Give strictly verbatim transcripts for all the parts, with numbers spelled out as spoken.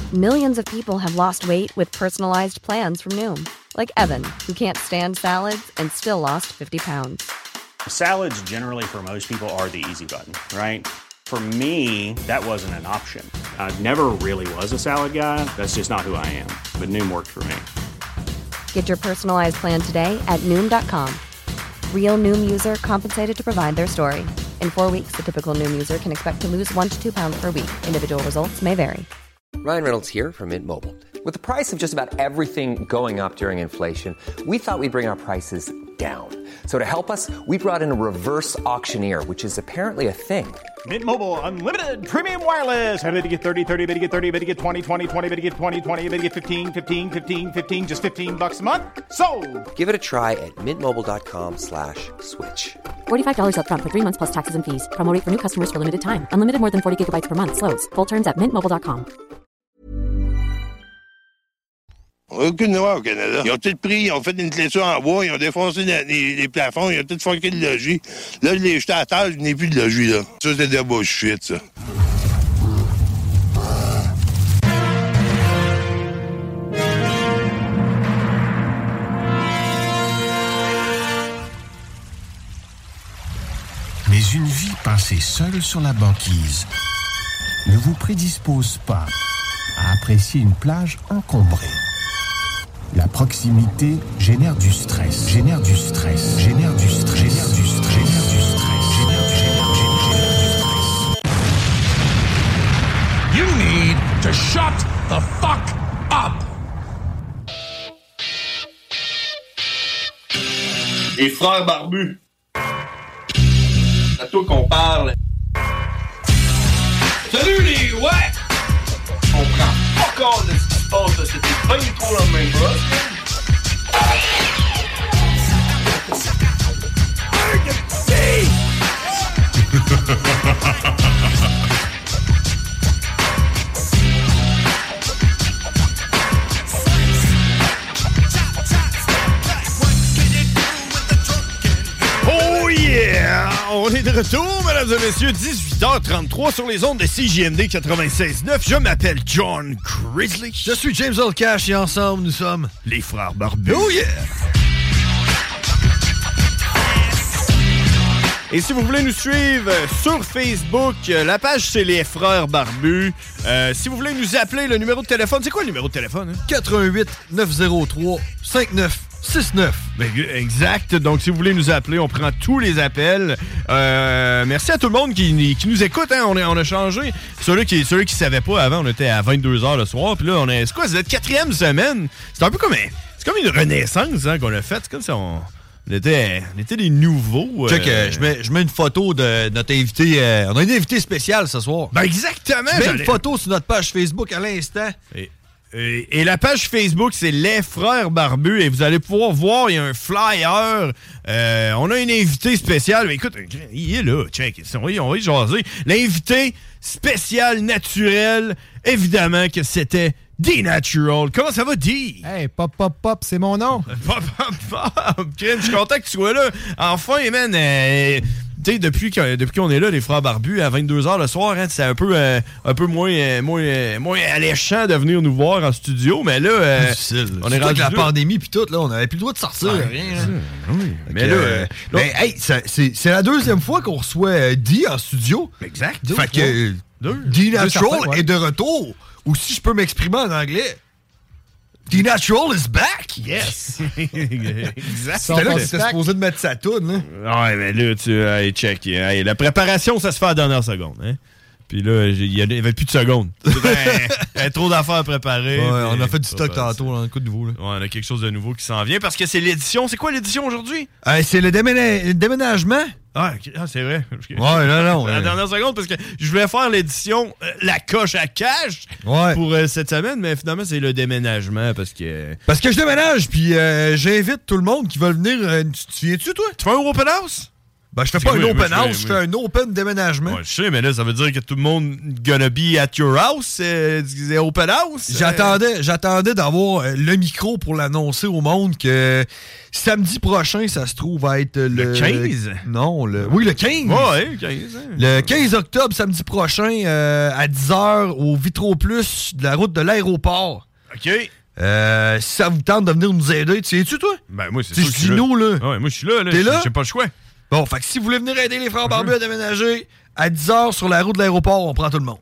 Millions of people have lost weight with personalized plans from Noom. Like Evan, who can't stand salads and still lost fifty pounds. Salads generally for most people are the easy button, right? For me, that wasn't an option. I never really was a salad guy. That's just not who I am. But Noom worked for me. Get your personalized plan today at Noom dot com. Real Noom user compensated to provide their story. In four weeks, the typical Noom user can expect to lose one to two pounds per week. Individual results may vary. Ryan Reynolds here from Mint Mobile. With the price of just about everything going up during inflation, we thought we'd bring our prices down. So to help us, we brought in a reverse auctioneer, which is apparently a thing. Mint Mobile Unlimited Premium Wireless. How to get thirty, thirty, how to get thirty, how to get twenty, twenty, twenty, how to get twenty, twenty, how to get fifteen, fifteen, fifteen, fifteen, just fifteen bucks a month? Sold! Give it a try at mintmobile.com slash switch. forty-five dollars up front for three months plus taxes and fees. Promo rate for new customers for limited time. Unlimited more than forty gigabytes per month. Slows full terms at mint mobile dot com. Aucune loi au Canada. Ils ont tout pris, ils ont fait une clôture en bois, ils ont défoncé les, les, les plafonds, ils ont tout fucké le logis. Là, je l'ai jeté à terre, je n'ai plus de logis, là. Ça, c'est de la bullshit, ça. Mais une vie passée seule sur la banquise ne vous prédispose pas à apprécier une plage encombrée. La proximité génère du stress, génère du stress, génère du stress, génère du stress, génère du stress, génère du génère, génère du stress. You need to shut the fuck up. Les frères barbus. C'est à toi qu'on parle. Salut les ouais! On prend pas compte de ce qui se passe, là. C'était pas du tout la même chose. Oh yeah! On est de retour, mesdames et messieurs, dix-huit heures trente-trois sur les ondes de C J M D quatre-vingt-seize neuf. Je m'appelle John Grizzly. Je suis James Olcash et ensemble, nous sommes les frères barbus. Oh yeah! Et si vous voulez nous suivre sur Facebook, la page c'est les frères barbus. Euh, si vous voulez nous appeler, le numéro de téléphone, c'est quoi le numéro de téléphone? Hein? quatre un huit neuf zéro trois cinq neuf six neuf. Ben, exact. Donc, si vous voulez nous appeler, on prend tous les appels. Euh, merci à tout le monde qui, qui nous écoute. Hein. On, est, on a changé. Ceux-là qui ne savaient pas avant, on était à vingt-deux heures le soir. Puis là, on est. C'est quoi? C'est notre quatrième semaine. C'est un peu comme, c'est comme une renaissance hein, qu'on a faite. C'est comme si on, on, était, on était des nouveaux. Check, euh... euh, je, mets, je mets une photo de notre invité. Euh, on a une invité spéciale ce soir. Ben, exactement. Je mets une photo sur notre page Facebook à l'instant. Et... Et la page Facebook, c'est Les Frères Barbus. Et vous allez pouvoir voir, il y a un flyer. Euh, on a un invité spécial. Mais écoute, il est là. Check. On va, on va y jaser. L'invité spécial naturel, évidemment que c'était D-Natural. Comment ça va, D? Hey, Pop Pop Pop, c'est mon nom. Pop Pop Pop. Je suis content que tu sois là. Enfin, man, euh, tu sais, depuis, que, depuis qu'on est là, les frères barbus, à vingt-deux heures le soir, hein, c'est un peu, euh, un peu moins, euh, moins, euh, moins alléchant de venir nous voir en studio, mais là, euh, difficile. on est rendu avec la là. pandémie puis tout, là, on n'avait plus le droit de sortir, ouais, rien. Ça, oui. Mais là, euh, là ben, hey, ça, c'est, c'est la deuxième fois qu'on reçoit euh, D en studio. Exact. Deux, fait que D-Natural ouais. est de retour. Ou si je peux m'exprimer en anglais, D-Natural is back! Yes! Exact. C'était là que c'était supposé de mettre sa toune. Hein? Ouais, mais là, tu hey, check. Hey, la préparation, ça se fait à la dernière seconde. Hein? Puis là, il n'y avait plus de secondes. Il y avait trop d'affaires à préparer. Ouais, on a fait du stock tantôt, là, un coup de nouveau. Là. Ouais, on a quelque chose de nouveau qui s'en vient parce que c'est l'édition. C'est quoi l'édition aujourd'hui? Euh, c'est le, déména- le déménagement. Ah, okay. ah, c'est vrai. Ouais, non, non. À la ouais. dernière seconde, parce que je voulais faire l'édition euh, La coche à cash ouais. pour euh, cette semaine, mais finalement, c'est le déménagement parce que... Parce que je déménage, puis euh, j'invite tout le monde qui veut venir. Euh, tu te souviens-tu, toi? Tu fais un open house? Ben, je fais pas un moi, open moi, house, je je fais- fais un open déménagement. Ouais, je sais, mais là, ça veut dire que tout le monde gonna be at your house, euh, c'est open house. euh. J'attendais, j'attendais d'avoir euh, le micro pour l'annoncer au monde que samedi prochain, ça se trouve à être le... Le quinze? Non, le... Oui, le quinze. Ouais, le quinze. hein. Le quinze octobre, samedi prochain, euh, à dix heures, au Vitro Plus de la route de l'aéroport. OK. Euh, si ça vous tente de venir nous aider, tu sais-tu, toi? Ben, moi, c'est Tu sûr que je suis dis là. nous, là. Ouais, moi, je suis là. là. T'es là? J'ai pas le choix. Bon, fait que si vous voulez venir aider les frères barbus à déménager, à dix heures sur la route de l'aéroport, on prend tout le monde.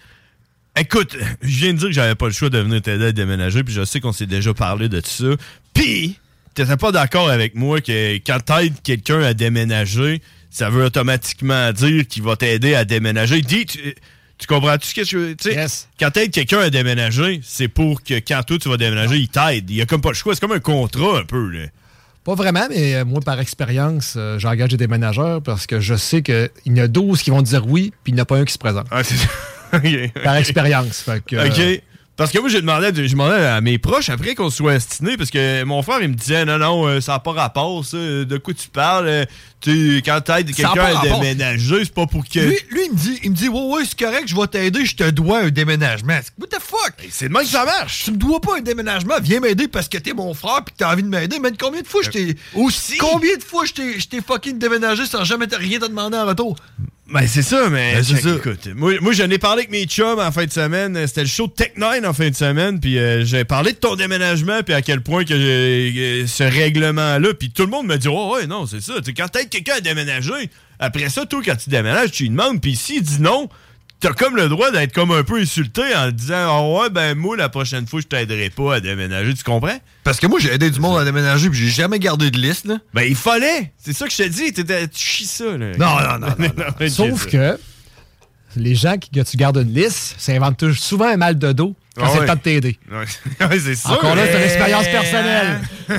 Écoute, je viens de dire que j'avais pas le choix de venir t'aider à déménager, puis je sais qu'on s'est déjà parlé de tout ça. Puis, t'étais pas d'accord avec moi que quand t'aides quelqu'un à déménager, ça veut automatiquement dire qu'il va t'aider à déménager. Dis, tu, tu comprends-tu ce que je veux dire? Yes. Quand t'aides quelqu'un à déménager, c'est pour que quand toi tu vas déménager, il t'aide. Il y a comme pas le choix. C'est comme un contrat un peu, là. Pas vraiment, mais euh, moi, par expérience, euh, j'engage des déménageurs parce que je sais qu'il y en a douze qui vont dire oui, puis il n'y en a pas un qui se présente. Ah, c'est ça. OK. Par expérience. Fait que, euh, OK. Parce que moi, j'ai demandé, j'ai demandé à mes proches après qu'on se soit estinés, parce que mon frère, il me disait, non, non, euh, ça n'a pas rapport, ça. De quoi tu parles? Euh, tu, quand t'aides Ça a quelqu'un pas à rapport. déménager, c'est pas pour que... Lui, lui, il me dit, il me dit, ouais, ouais, c'est correct, je vais t'aider, je te dois un déménagement. What the fuck? C'est de même que ça marche. Tu me dois pas un déménagement, viens m'aider parce que t'es mon frère pis que t'as envie de m'aider. Mais combien de fois je t'ai. Aussi? Combien de fois je t'ai, je t'ai fucking déménagé sans jamais te- rien te demander en retour? Ben, c'est ça, mais. Ben, c'est check, ça. Écoute, moi, moi j'en ai parlé avec mes chums en fin de semaine. C'était le show de Tech neuf en fin de semaine. Puis euh, j'ai parlé de ton déménagement. Puis à quel point que euh, ce règlement-là. Puis tout le monde me dit, oh, ouais, non, c'est ça. T'sais, quand t'aides quelqu'un à déménager, après ça, toi, quand tu déménages, tu lui demandes. Puis s'il dit non, t'as comme le droit d'être comme un peu insulté en disant, oh, ouais, ben, moi, la prochaine fois, je t'aiderai pas à déménager. Tu comprends? Parce que moi, j'ai aidé du monde à déménager pis j'ai jamais gardé de liste, là. Ben, il fallait. C'est ça que je te dis. T'étais- Tu chies ça, là. Non, non, non, non, non. mais Sauf c'est que les gens qui que tu gardes une liste s'inventent souvent un mal de dos quand Ah c'est ouais. le temps de t'aider. Ouais, ouais, c'est ça. Encore là, c'est une Eh. expérience personnelle.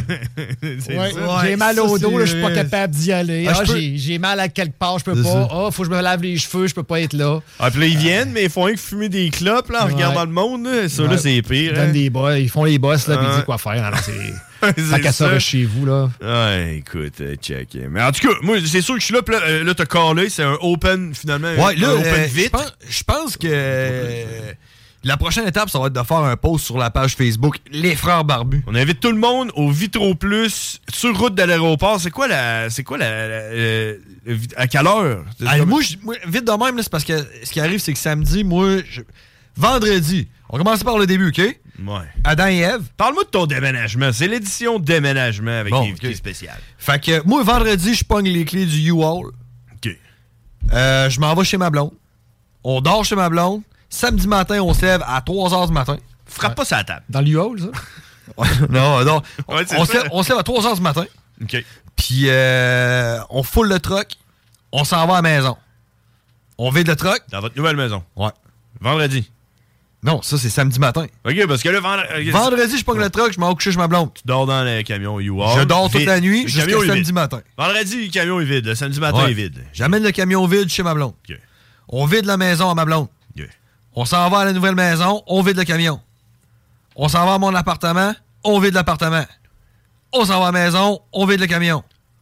C'est Ouais, ça. j'ai mal au ça, dos, là, je suis pas c'est- capable d'y aller. Ah, Ah, je peux- j'ai, j'ai mal à quelque part, je peux C'est pas. ça. Ah, faut que je me lave les cheveux, je peux pas être là. Ah, puis là, ils viennent, mais ils font rien que fumer des clopes, là, en Ouais. regardant le monde, là. Ça, là, Ouais. c'est Ils, pire. donnent hein. des boss, ils font les boss, là, puis ils Ouais. disent quoi faire. Alors, c'est. C'est Tant qu'à ça, ça. reste chez vous, là. Ouais, écoute, euh, check. Mais en tout cas, moi, c'est sûr que je suis là, puis là, euh, là, t'as callé, c'est un open, finalement. Ouais, là, un open euh, je vite. pense- je pense que euh, la prochaine étape, ça va être de faire un post sur la page Facebook Les Frères Barbus. On invite tout le monde au Vitro Plus, sur route de l'aéroport. C'est quoi la. C'est quoi la. la- la- le vi- à quelle heure? Ah, moi, je- moi, vite de même, là, c'est parce que ce qui arrive, c'est que samedi, moi, je- vendredi, on commence par le début, OK? Ouais. Adam et Ève. Parle-moi de ton déménagement. C'est l'édition déménagement avec Bon, invité ok. spécial. Fait que moi, vendredi, je pogne les clés du U-Haul. OK. Euh, je m'en vais chez ma blonde. On dort chez ma blonde. Samedi matin, on se lève à trois heures du matin. Frappe pas sur la table. Dans le U-Haul, ça? non, non. Ouais, c'est on, ça. se lève, on se lève à trois heures du matin. OK. Puis euh, on foule le truck. On s'en va à la maison. On vide le truck. Dans votre nouvelle maison. Ouais. Vendredi. Non, ça, c'est samedi matin. OK, parce que là, vendredi. Vendredi, je pogne le truck, je m'en vais coucher chez ma blonde. Tu dors dans le camion U-Haul. Je dors toute Vide. la nuit Le jusqu'à camion est samedi vide. matin. Vendredi, le camion est vide. Le samedi matin, Ouais. il est vide. J'amène le camion vide chez ma blonde. OK. On vide la maison à ma blonde. OK. On s'en va à la nouvelle maison, on vide le camion. On s'en va à mon appartement, on vide l'appartement. On s'en va à la maison, on vide le camion.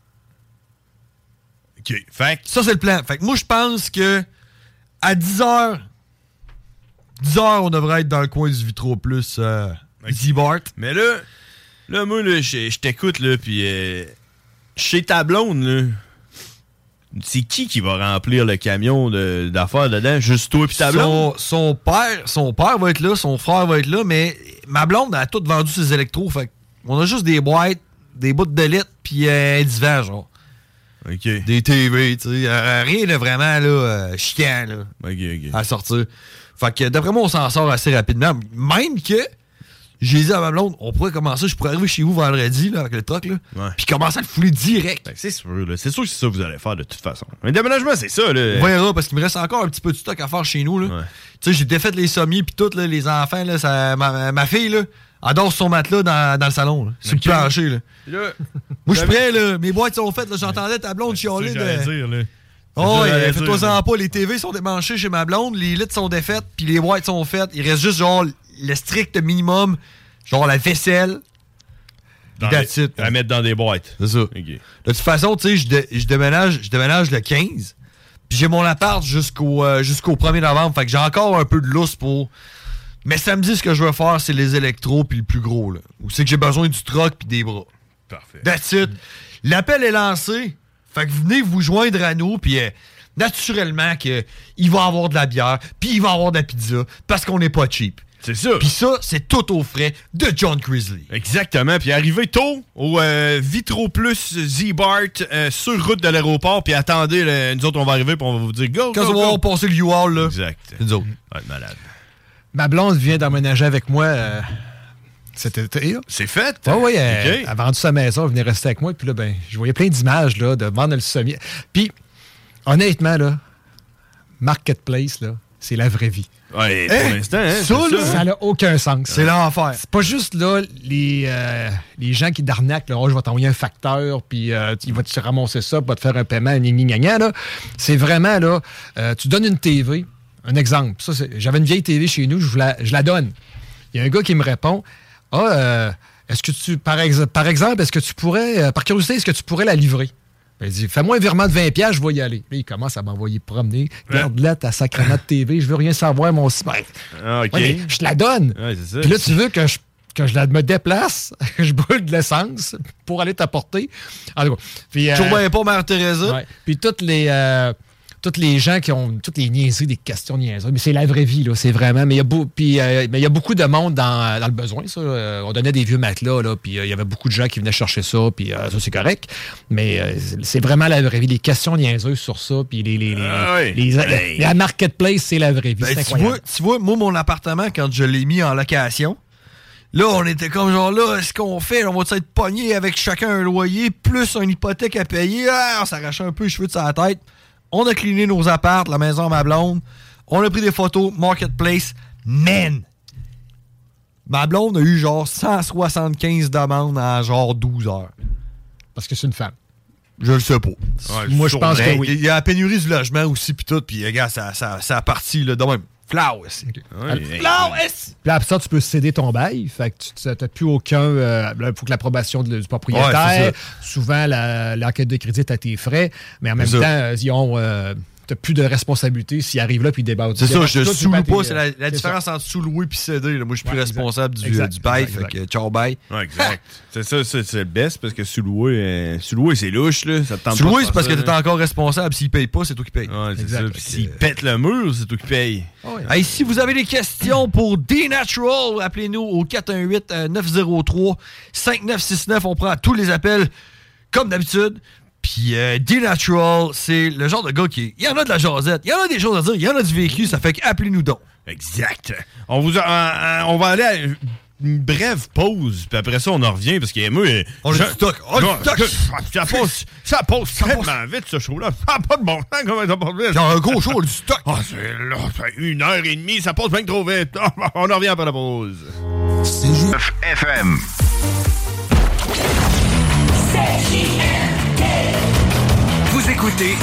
OK. Fait que- Ça, c'est le plan. Fait que moi, je pense que à dix heures, dix heures, on devrait être dans le coin du Vitro Plus euh, Z-Bart. Mais là, là, moi, là, je je t'écoute, là, puis euh, chez ta blonde, là, c'est qui qui va remplir le camion de- d'affaires dedans? Juste toi puis ta blonde? Son, son père, son père va être là, son frère va être là, mais ma blonde a tout vendu ses électros. Fait on a juste des boîtes, des bouts de litres, puis euh, un divan, genre. OK. Des T V, tu sais. euh, rien de vraiment là, euh, chiant là, OK, OK. à sortir. Fait que d'après moi, on s'en sort assez rapidement. Même que j'ai dit à ma blonde, on pourrait commencer, je pourrais arriver chez vous vendredi là, avec le truck, là, Ouais. puis commencer à le fouler direct. Ben, c'est sûr, là. C'est sûr que c'est ça que vous allez faire de toute façon. Un déménagement, c'est ça, là. On verra, parce qu'il me reste encore un petit peu de stock à faire chez nous. Là. Ouais. Tu sais, j'ai défait les sommiers puis tout, là, les enfants, là, ça, ma, ma fille, là, elle dort sur son matelas dans, dans le salon, là, sur Ok. le plancher. Là. Là, Moi, je suis prêt, là. Mes boîtes sont faites. Là. J'entendais ta blonde c'est ça chialer que j'allais de... dire, là. Oh, C'est ça que j'allais fais-toi dire, en pas. Les T V sont démanchés chez ma blonde, les litres sont défaites, puis les boîtes sont faites. Il reste juste, genre, le strict minimum, genre la vaisselle. Dans That's les, it. À mettre dans des boîtes. C'est ça. Okay. De toute façon, tu sais, je, dé- je déménage, je déménage le quinze. Puis j'ai mon appart jusqu'au, euh, jusqu'au premier novembre. Fait que j'ai encore un peu de lousse pour... Mais samedi, ce que je veux faire, c'est les électros puis le plus gros, là. Ou c'est que j'ai besoin du troc puis des bras. Parfait. That's it. L'appel est lancé. Fait que venez vous joindre à nous, puis euh, naturellement que il va y avoir de la bière, puis il va y avoir de la pizza, parce qu'on n'est pas cheap. C'est ça. Puis ça, c'est tout aux frais de John Grizzly. Exactement. Puis arrivez tôt au euh, Vitro Plus Z-Bart euh, sur route de l'aéroport. Puis attendez, là, nous autres, on va arriver puis on va vous dire go, Quand go, on va go. passer le U-Haul, là. Exact. C'est nous autres. Ouais, malade. Ma blonde vient d'emménager avec moi euh, cet été. Là. C'est fait? Oui, oui. Elle, Okay. elle a vendu sa maison, elle venait rester avec moi. Puis là, ben, je voyais plein d'images là, de vendre le sommier. Puis, honnêtement, là, Marketplace, là, c'est la vraie vie. Ouais, pour Hein? l'instant, hein, ça, c'est là, ça, ça hein? n'a aucun sens. C'est l'enfer. C'est pas juste là les, euh, les gens qui d'arnaquent, là, oh, je vais t'envoyer un facteur, puis euh, il va te ramasser ça, va te faire un paiement, gna gna gna, là. C'est vraiment, là, euh, tu donnes une T V, un exemple. Ça, c'est- j'avais une vieille T V chez nous, je, vous la, je la donne. Il y a un gars qui me répond, ah, euh, est-ce que tu, par, ex- par exemple, est-ce que tu pourrais, euh, par curiosité, est-ce que tu pourrais la livrer? Ben, il dit, fais-moi un virement de vingt piastres, je vais y aller. Là, il commence à m'envoyer promener. Regarde là, ta sacrément de T V, je veux rien savoir, mon ben, Ah, OK. ouais, mais je te la donne. Ouais, c'est ça. Puis là, tu veux que je, que je la, me déplace, je brûle de l'essence pour aller t'apporter. En tout cas. Puis, euh, Toujours bien pas, Mère Teresa. ouais. Puis toutes les, euh, toutes les gens qui ont toutes les niaiseries, des questions niaiseuses. Mais c'est la vraie vie, là. C'est vraiment. Mais il y a, beau, puis, euh, mais il y a beaucoup de monde dans, dans le besoin, ça. Euh, on donnait des vieux matelas, là. Puis euh, il y avait beaucoup de gens qui venaient chercher ça. Puis euh, ça, c'est correct. Mais euh, c'est- c'est vraiment la vraie vie. Les questions niaiseuses sur ça. Puis les, les, les, Ah oui. les- la- Ben. la marketplace, c'est la vraie vie. Ben, c'est tu, incroyable. vois, tu vois, moi, mon appartement, quand je l'ai mis en location, là, on était comme genre, là, est-ce qu'on fait? On va être pogné avec chacun un loyer, plus une hypothèque à payer? Ah, on s'arrachait un peu les cheveux de sa tête. On a cleané nos appartes, la maison à ma blonde. On a pris des photos, Marketplace. Man! Ma blonde a eu genre cent soixante-quinze demandes en genre douze heures. Parce que c'est une femme. Je le sais pas. Ouais, Moi, je pense que Ben, oui. Il y a la pénurie du logement aussi, puis tout, puis regarde, ça, ça, ça a parti, là, de même. Flowers. Ouais, hey, Flowers! Puis là, après ça, tu peux céder ton bail. Fait que tu n'as plus aucun. Euh, il faut que l'approbation de- du propriétaire. Ouais, souvent, la- l'enquête de crédit est à tes frais. Mais en même C'est temps, ça. euh, ils ont. Euh, t'as plus de responsabilité s'ils arrivent là puis ils débattent. C'est ça, je Tout, tu sous-loue paies pas. tes- C'est la, la c'est différence entre sous-louer et céder. là. Moi, je suis plus Ouais, responsable exact. du, Exact, du bail. exact, Fait que ciao, bail. Ouais, exact. c'est ça, c'est, c'est le best parce que sous-louer, euh, sous-louer, c'est louche, là. Ça te tente Sous-louer, pas de c'est faire parce que ça, t'es là. encore responsable. S'il paye pas, c'est toi qui paye. Ouais, c'est Exact. ça. Puis s'il pète le mur, c'est toi qui paye. Hey, si vous avez des questions pour D-Natural, appelez-nous au quatre un huit neuf zéro trois cinq neuf six neuf. On prend tous les appels comme d'habitude. Puis euh, D-Natural, c'est le genre de gars qui... Il y en a de la jasette, il y en a des choses à dire, il y en a du vécu, ça fait qu'appelez-nous donc. Exact. On, vous a- euh, euh, on va aller à une brève pause, puis après ça, on en revient, parce qu'il y a moi... On a je- du stock, on a du Non, stock. Ça passe, ça passe tellement vite, ce show-là. Ça n'a pas de bon sens, comment ça passe vite. Il y a un gros show, du stock. Ah, c'est là, ça fait une heure et demie, ça passe bien trop vite. Ah, on en revient après la pause. F M. Vous écoutez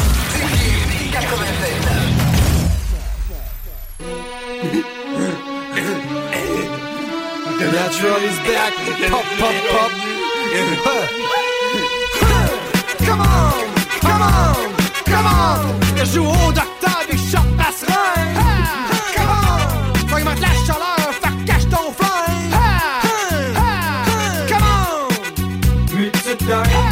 The natural is back. Pop, pop, pop. Come on, come on, come on. Je joue au docteur des chocs passerelles. Come on. Faut augmente la chaleur, fait que cache ton flingue. Come on. Multitude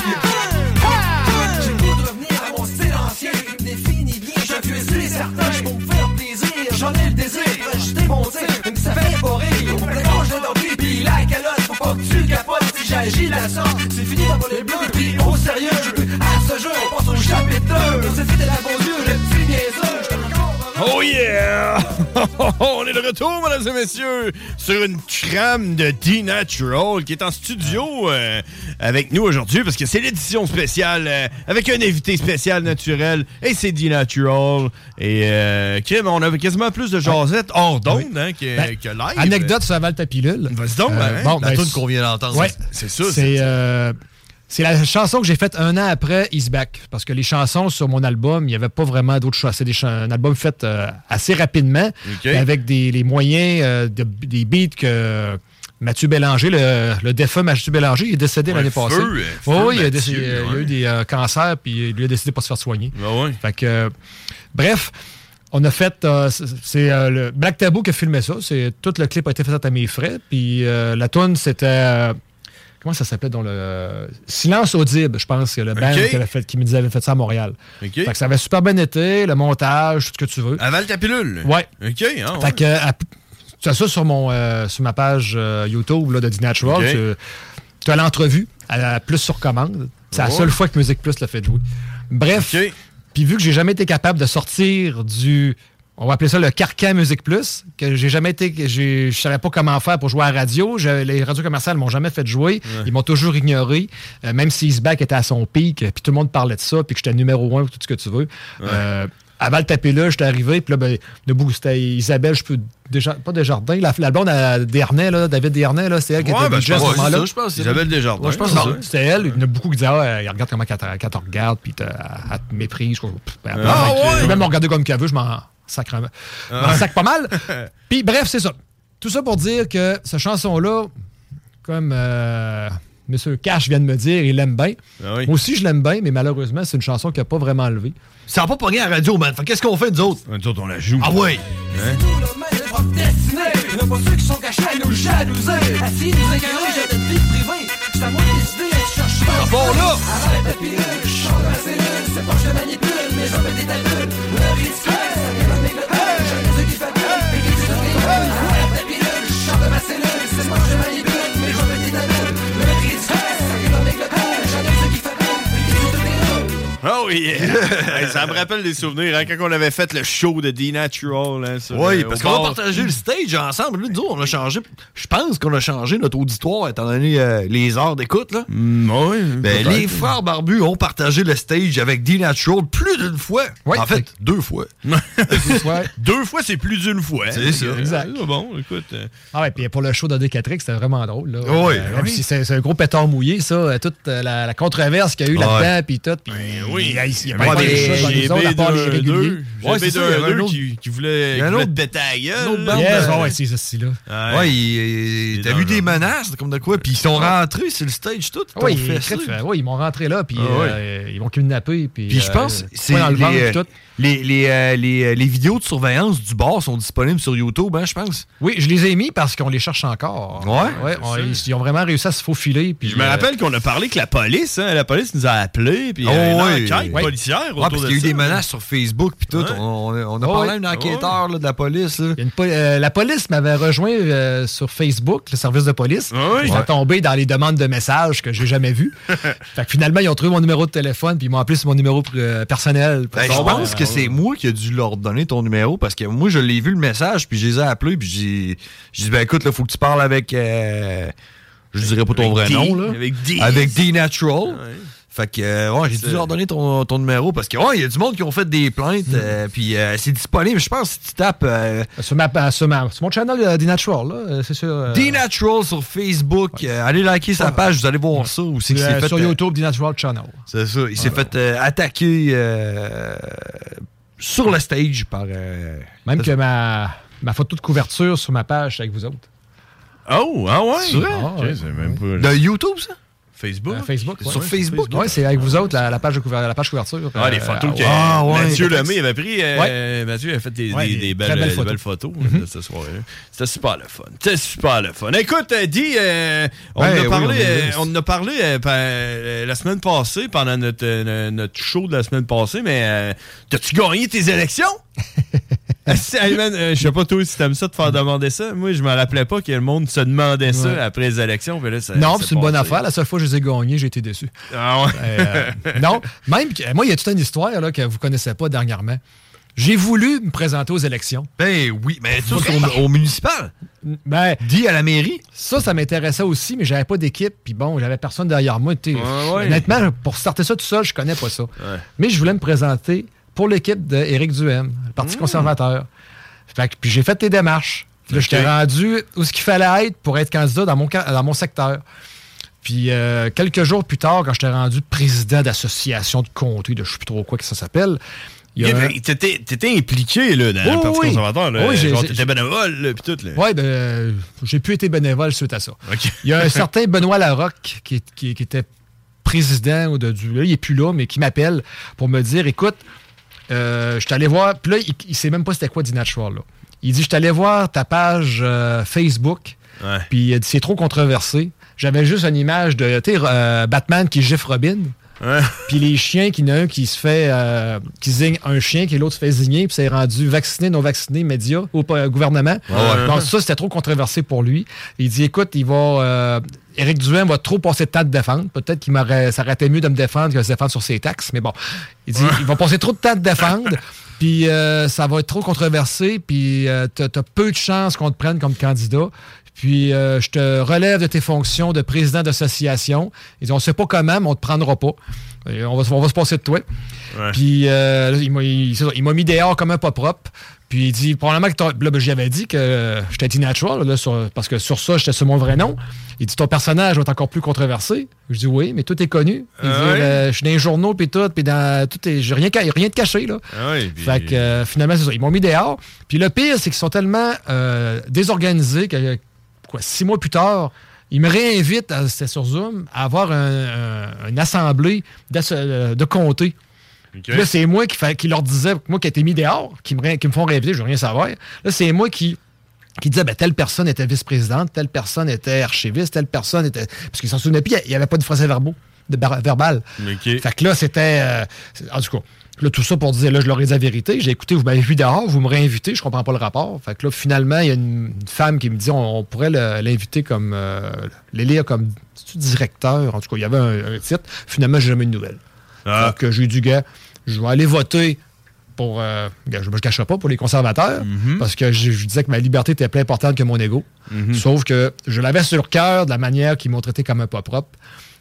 j'ai le goût de revenir à mon style ancien. Il me définit bien, je veux essayer certain. Je pour me faire plaisir, j'en ai le désir. Jeter mon tir, même si ça fait pas rire. Au plein je de dormir, pis la calotte. Faut pas que tu capotes si j'agis la sorte. C'est fini d'avoir les bleus, pis au sérieux. À ce jeu, on passe au chapitre deux. C'est fait de la bon Dieu, le petit niaiseux. J'te encore. Oh yeah! On est de retour, mesdames et messieurs, sur une crème de D-Natural qui est en studio euh, avec nous aujourd'hui parce que c'est l'édition spéciale euh, avec un invité spécial naturel et c'est D-Natural. Et euh, Kim, on avait quasiment plus de jasette hors d'onde hein, que, Ben, que live. Anecdote, ça avale ta pilule. Vas-y donc, Euh, hein? bon, La ben, toune qu'on vient d'entendre. Ouais, c'est ça. C'est euh, c'est la chanson que j'ai faite un an après Is Back. Parce que les chansons sur mon album, il n'y avait pas vraiment d'autres choix. C'est des ch- un album fait euh, assez rapidement, OK. avec des, les moyens, euh, de- des beats que Mathieu Bélanger, le, le défunt Mathieu Bélanger, il est décédé Ouais, l'année feu, passée. feu Oui, oui, il, a Mathieu, décédé- il a ouais. eu des euh, cancers, puis il lui a décidé de pas se faire soigner. Ben ouais. Fait que, euh, bref, on a fait, euh, c'est c'est, euh, le Black Tabou qui a filmé ça. C'est, tout le clip a été fait à mes frais, puis euh, la toune, c'était... euh, comment ça s'appelait dans le... euh, Silence Audible, je pense, que le band Ok. qui, avait fait, qui me disait avait fait ça à Montréal. OK. Fait que ça avait super bien été, le montage, tout ce que tu veux. Avale ta pilule. Ouais. OK. Ah, ouais. Fait que, à- tu as ça sur, mon, euh, sur ma page euh, YouTube là, de D-Natural. Ok. Tu, tu as l'entrevue à la Plus sur commande. C'est la Ouais. seule fois que Musique Plus l'a fait jouer. Bref, OK. puis vu que j'ai jamais été capable de sortir du... On va appeler ça le carcan Musique Plus, que j'ai jamais été... que j'ai- Je savais pas comment faire pour jouer à la radio. Je- les radios commerciales m'ont jamais fait jouer. Ouais. Ils m'ont toujours ignoré. Euh, même si Easeback était à son pic, puis tout le monde parlait de ça, puis que j'étais numéro un, tout ce que tu veux. Ouais. Euh, avant le tapé là, j'étais arrivé, puis là, ben, debout, c'était Isabelle, je peux... Déjà, pas Desjardins, la, la blonde à Desharnais, là, David Desharnais, là, c'est elle qui Ouais, était ben, D J à je ce pense que moment-là. c'est ça, je pense que c'est Isabelle Desjardins. Ouais, je pense c'est que ça. c'était elle. Il y en a beaucoup qui disaient, ah, elle regarde comment qu'elle te, qu'elle te regarde, puis elle te méprise. Quoi. Ben, Ah, ben, ouais. je peux même me regarder comme qu'elle veut, je m'en sacre, je m'en sac pas mal. Puis bref, c'est ça. Tout ça pour dire que cette chanson-là, comme euh, M. Cash vient de me dire, il l'aime bien. Ah oui. Moi aussi, je l'aime bien, mais malheureusement, c'est une chanson qui n'a pas vraiment levé. Ça n'a pas pogné à la radio, man. Fait qu'est-ce qu'on fait, nous autres? Nous autres, on la joue. Ah ouais! Hein? Destinés, il n'a pas ceux qui sont cachés à nous jalouser. Assis, nous écœurer, j'ai notre vie privée. C'est à moi de décider, je cherche pas. Ah bon, là? Arrête ta pilule, je chante ma cellule. C'est pas que je te manipule, mais je me détabule. Le risque, c'est avec le peur. Je ne sais qui fait peur, et qui se déroule. Arrête ta pilule, je chante ma cellule. C'est pas que je te manipule, mais je me détabule. Le risque, c'est avec le peur. Je ne sais qui fait peur, et qui se déroule. Oh yeah! Hey, ça me rappelle des souvenirs, hein, quand on avait fait le show de D-Natural. Hein, sur, Oui, euh, parce au qu'on va bar. partager le stage ensemble. Là, nous autres, on a changé. Je pense qu'on a changé notre auditoire étant donné euh, les heures d'écoute. Là. Mm, oui, ben, peut-être. les frères barbus ont partagé le stage avec D-Natural plus d'une fois. Ouais. En fait, deux fois. Ouais. Deux fois, c'est plus d'une fois. C'est ça. Exact. Ah, bon, écoute. euh, Ah ouais, puis pour le show de D quatre X, c'était vraiment drôle. Là. Oui, Euh, oui. puis C'est, c'est un gros pétard mouillé, ça. euh, Toute euh, la, la controverse qu'il y a eu Ouais. là-dedans, puis tout. Puis oui. il y a, il y a Ouais, pas mais de choses dans J'ai les autres, à part les réguliers. Ouais, c'est ça, il y avait un autre- qui, qui voulait, Il y a qui un voulait autre- te péter la gueule. une autre là. bande Yes, de- ouais, ouais, c'est ça, c'est là. Ouais. Ouais, il- il- C'est t'as vu dangereux. des menaces, comme de quoi, puis ils sont rentrés sur le stage, tout. Ils Oui, t'ont ils, fait très- ça. ouais, ils m'ont rentré là, puis Ah ouais. euh, ils m'ont kidnappé. Puis, Puis je pense, euh, c'est point dans le ventre, les, puis tout. les, les, euh, les, euh, les vidéos de surveillance du bar sont disponibles sur YouTube, hein, je pense. Oui, je les ai mis parce qu'on les cherche encore. Ouais, ouais on- ils, ils ont vraiment réussi à se faufiler. Puis, Je me euh, rappelle qu'on a parlé que la police, hein, la police nous a appelés, puis Oh, il y a une oui. enquête Ouais. policière Ouais, autour parce de qu'il y a eu ça. des menaces sur Facebook, puis tout. Ouais. On, on a Oh, parlé oui. à un enquêteur là, de la police. Là. il y a une pol- euh, la police m'avait rejoint euh, sur Facebook, le service de police. Ah oui? Ils sont tombés dans les demandes de messages que j'ai jamais vues. Fait que finalement, ils ont trouvé mon numéro de téléphone, puis ils m'ont appelé sur mon numéro euh, personnel. Ben, je Bon, pense euh, que c'est moi qui ai dû leur donner ton numéro parce que moi, je l'ai vu le message, puis je les ai appelés, puis j'ai j'ai dit, ben écoute, il faut que tu parles avec. euh, je dirais pas ton vrai D, nom, là. avec D. Avec D-Natural. Ouais. Fait que, euh, ouais, j'ai dû leur donner ton, ton numéro parce que, ouais, il y a du monde qui ont fait des plaintes, euh, puis euh, c'est disponible. Je pense que si tu tapes euh, Sur, ma, sur, ma- sur mon channel euh, D-Natural, là, euh, c'est sûr. euh, D-Natural sur Facebook, euh, allez liker sa page, vous allez voir ça. Où c'est que euh, c'est fait, sur euh, YouTube, D-Natural Channel. C'est ça. Il s'est fait euh, attaquer euh, sur le stage par. euh, Même que ma, ma photo de couverture sur ma page, c'est avec vous autres. Oh, ah ouais? C'est vrai? Ah, Ok, ouais. c'est même pas... de YouTube, ça? Facebook? Euh, Facebook. ouais, Sur ouais, Facebook? Oui, c'est avec vous autres, la, la page, de couver- la page couverture. Ah, les Euh, photos que ah, ouais. Mathieu Lemay avait pris. euh, Ouais. Mathieu a fait des, Ouais, des, des des belles, très belles des photos. belles photos de cette soirée-là. C'était super le fun. C'était super le fun. Écoute, euh, Di, euh, on, Ouais, en a oui, parlé, on est euh, là. on en a parlé euh, pa- euh, la semaine passée, pendant notre, euh, notre show de la semaine passée, mais euh, t'as-tu gagné tes élections? Hey, man, euh, je sais pas toi si t'aimes ça de faire demander ça. Moi, je me rappelais pas que le monde se demandait ça Ouais. après les élections. Puis là, ça- Non, ça c'est une bonne passait. affaire. La seule fois que je les ai gagnés, j'ai été déçu. Ah ouais. Euh, non, même que, moi, il y a toute une histoire là, que vous connaissez pas dernièrement. J'ai voulu me présenter aux élections. Ben oui, mais tout au, au municipal. Ben, Dit à la mairie. ça, ça m'intéressait aussi, mais j'avais pas d'équipe. Puis bon, j'avais personne derrière moi. tu sais. Ouais, ouais. Honnêtement, pour starter ça tout seul, je connais pas ça. Mais je voulais me présenter pour l'équipe d'Éric Duhem, le Parti Mmh. conservateur. Fait que, puis j'ai fait les démarches. Puis là, j'étais rendu où ce qu'il fallait être pour être candidat dans mon, ca- dans mon secteur. Puis euh, quelques jours plus tard, quand j'étais rendu président d'association de comté, de je sais plus trop quoi que ça s'appelle, Il y a un... T'étais, t'étais impliqué là, dans oh, le Parti oui. conservateur. Là. Oui, j'ai, genre, j'ai... t'étais bénévole, puis tout. Oui, ben, j'ai pu être bénévole suite à ça. Okay. Il y a un certain Benoît Larocque qui, qui, qui était président de, du. Là, il n'est plus là, mais qui m'appelle pour me dire écoute, euh, je suis allé voir. Puis là, il ne sait même pas c'était quoi D-Natural. Là. Il dit je suis allé voir ta page euh, Facebook, ouais. puis il a dit c'est trop controversé. J'avais juste une image de euh, Batman qui gifle Robin. Ouais. Puis les chiens, qu'il y en a un qui se fait euh, qui zigne un chien, qui l'autre se fait zigner, puis c'est rendu vacciné, non vacciné, médias, au euh, gouvernement. Ouais. Donc ça, c'était trop controversé pour lui. Il dit écoute, il va euh, Éric Duhaime va trop passer de temps de défendre. Peut-être qu'il m'aurait ça aurait été mieux de me défendre que de se défendre sur ses taxes, mais bon. Il dit ouais. il va passer trop de temps de défendre, puis euh, ça va être trop controversé, puis euh, t'as, t'as peu de chances qu'on te prenne comme candidat. Puis, euh, je te relève de tes fonctions de président d'association. Ils disent, on ne sait pas comment, mais on ne te prendra pas. Et on, va, on va se passer de toi. Ouais. Puis, euh, il, m'a, il, il m'a mis dehors comme un pas propre. Puis, il dit, probablement que t'as... Là, ben, j'avais dit que j'étais D-Natural, là, sur, parce que sur ça, j'étais sur mon vrai nom. Il dit, ton personnage va être encore plus controversé. Je dis, oui, mais tout est connu. Il ah dit, ouais? euh, je suis dans les journaux, puis tout, puis dans tout est, j'ai rien, rien de caché, là. Ah ouais, puis... Fait que, euh, finalement, c'est ça. Ils m'ont mis dehors. Puis, le pire, c'est qu'ils sont tellement euh, désorganisés que... Quoi, six mois plus tard, il me réinvite, à, c'était sur Zoom, à avoir un, un, une assemblée de, de comté. Okay. Là, c'est moi qui, qui leur disais, moi qui ai été mis dehors, qui me, qui me font réinviter, je veux rien savoir. Là, c'est moi qui, qui disais, ben, telle personne était vice-présidente, telle personne était archiviste, telle personne était... Parce qu'ils s'en souvenaient plus, il n'y avait pas de procès-verbaux, de bar- verbal. Okay. Fait que là, c'était... Euh, en tout cas... Là, tout ça pour dire, là, je leur ai dit la vérité. J'ai écouté, vous m'avez vu dehors, vous me réinvitez, je comprends pas le rapport. Fait que là, finalement, il y a une, une femme qui me dit, on, on pourrait le, l'inviter comme, euh, l'élire comme directeur. En tout cas, il y avait un, un titre. Finalement, j'ai jamais eu de nouvelles. Ah. Donc, j'ai dit, gars, je vais aller voter pour, euh, je ne me cacherai pas, pour les conservateurs, mm-hmm. parce que je, je disais que ma liberté était plus importante que mon ego. Mm-hmm. Sauf que je l'avais sur le cœur de la manière qu'ils m'ont traité comme un pas propre.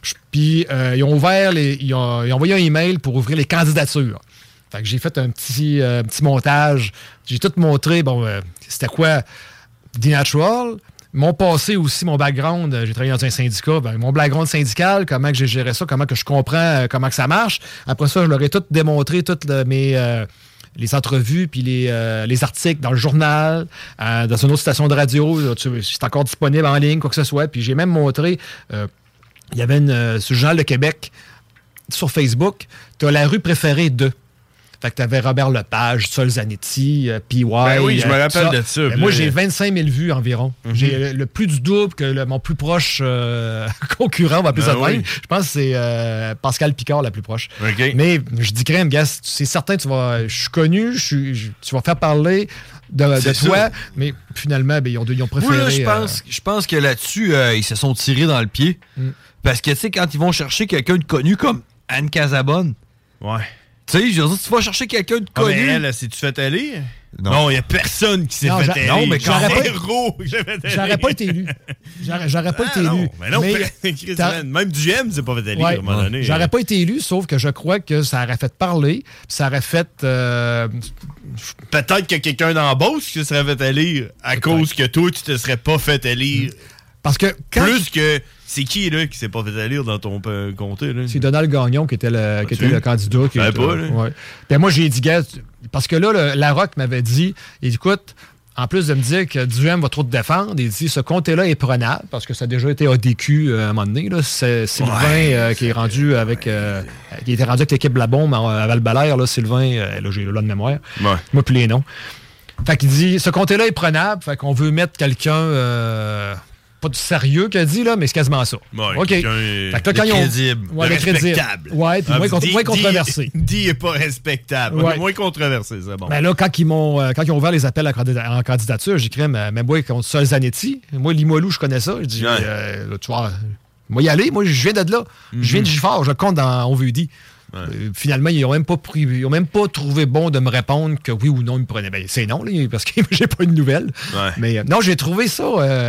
Puis, euh, ils ont ouvert, les, ils, ont, ils ont envoyé un email pour ouvrir les candidatures. Fait que j'ai fait un petit, euh, petit montage. J'ai tout montré, bon, euh, c'était quoi D-Natural. Mon passé aussi, mon background, euh, j'ai travaillé dans un syndicat, ben, mon background syndical, comment que j'ai géré ça, comment que je comprends euh, comment que ça marche. Après ça, je leur ai tout démontré, toutes le, mes... Euh, les entrevues, puis les, euh, les articles dans le journal, euh, dans une autre station de radio, là, tu, c'est encore disponible en ligne, quoi que ce soit. Puis j'ai même montré, euh, il y avait une, euh, sur le Journal de Québec, sur Facebook, tu as la rue préférée de... Fait que t'avais Robert Lepage, Sol Zanetti, euh, P Y. Ben oui, je me euh, rappelle ça. de ça. Ben moi, j'ai vingt-cinq mille vues environ. Mm-hmm. J'ai le, le plus du double que le, mon plus proche euh, concurrent, on va appeler ben ça de oui. même. Je pense que c'est euh, Pascal Picard, la plus proche. Okay. Mais je dis crème, gars, c'est certain, tu vas, je suis connu, je suis, je, tu vas faire parler de, de toi, ça. Mais finalement, ben, ils, ont, ils ont préféré... Moi, là, je pense, euh... je pense que là-dessus, euh, ils se sont tirés dans le pied. Mm. Parce que, tu sais, quand ils vont chercher quelqu'un de connu comme Anne Casabonne... Ouais. Tu sais, je veux dire, tu vas chercher quelqu'un de connu. Ah, mais elle, si tu fais élire? Non, il n'y a personne qui s'est non, fait élire. Non, mais j'aurais pas, héros, j'aurais pas été élu. J'aurais, j'aurais pas ah, été non, élu. Mais non, mais même du M, c'est pas fait élire ouais, à un moment donné. J'aurais pas été élu, sauf que je crois que ça aurait fait parler, ça aurait fait... Euh... Peut-être que quelqu'un dans Beauce qui se serait fait élire à Peut-être. cause que toi, tu te serais pas fait élire. Parce que... Quand Plus que... C'est qui, là, qui s'est pas fait élire dans ton euh, comté, là? C'est Donald Gagnon qui était le, qui était le candidat. Qui était, pas, là. Ouais. Puis moi, j'ai dit, gars, parce que là, le, Larocque m'avait dit, écoute, en plus de me dire que Duhaime va trop te défendre, il dit, ce comté-là est prenable, parce que ça a déjà été A D Q euh, à un moment donné, là. C'est Sylvain ouais, euh, qui est rendu avec... Euh, qui était rendu avec l'équipe de la bombe à Val-Belair, là, Sylvain, euh, là, j'ai là de mémoire. Ouais. Moi, plus les noms. Fait qu'il dit, ce comté-là est prenable, fait qu'on veut mettre quelqu'un... Euh, pas du sérieux qu'il a dit, là, mais c'est quasiment ça. Ouais, OK. Fait que là, quand ils ont... crédible. Ouais, le respectable. Ouais, puis ah, moins, moins controversé. Dit est pas respectable. Ouais. Moins controversé, c'est bon. Ben là, quand ils m'ont euh, quand ils ont ouvert les appels en candidature, j'ai écrit, mais moi, contre Sol Zanetti, moi, Limoilou, je connais ça. Je dis, ouais. euh, là, tu vois, moi, y aller, moi, je viens de là. Mm-hmm. Je viens de Giffard, je compte dans On veut dit. Ouais. Euh, finalement, ils n'ont même, même pas trouvé bon de me répondre que oui ou non, ils me prenaient. Ben, c'est non, là, parce que j'ai pas eu de nouvelles. Ouais. Mais euh, non, j'ai trouvé ça... Euh,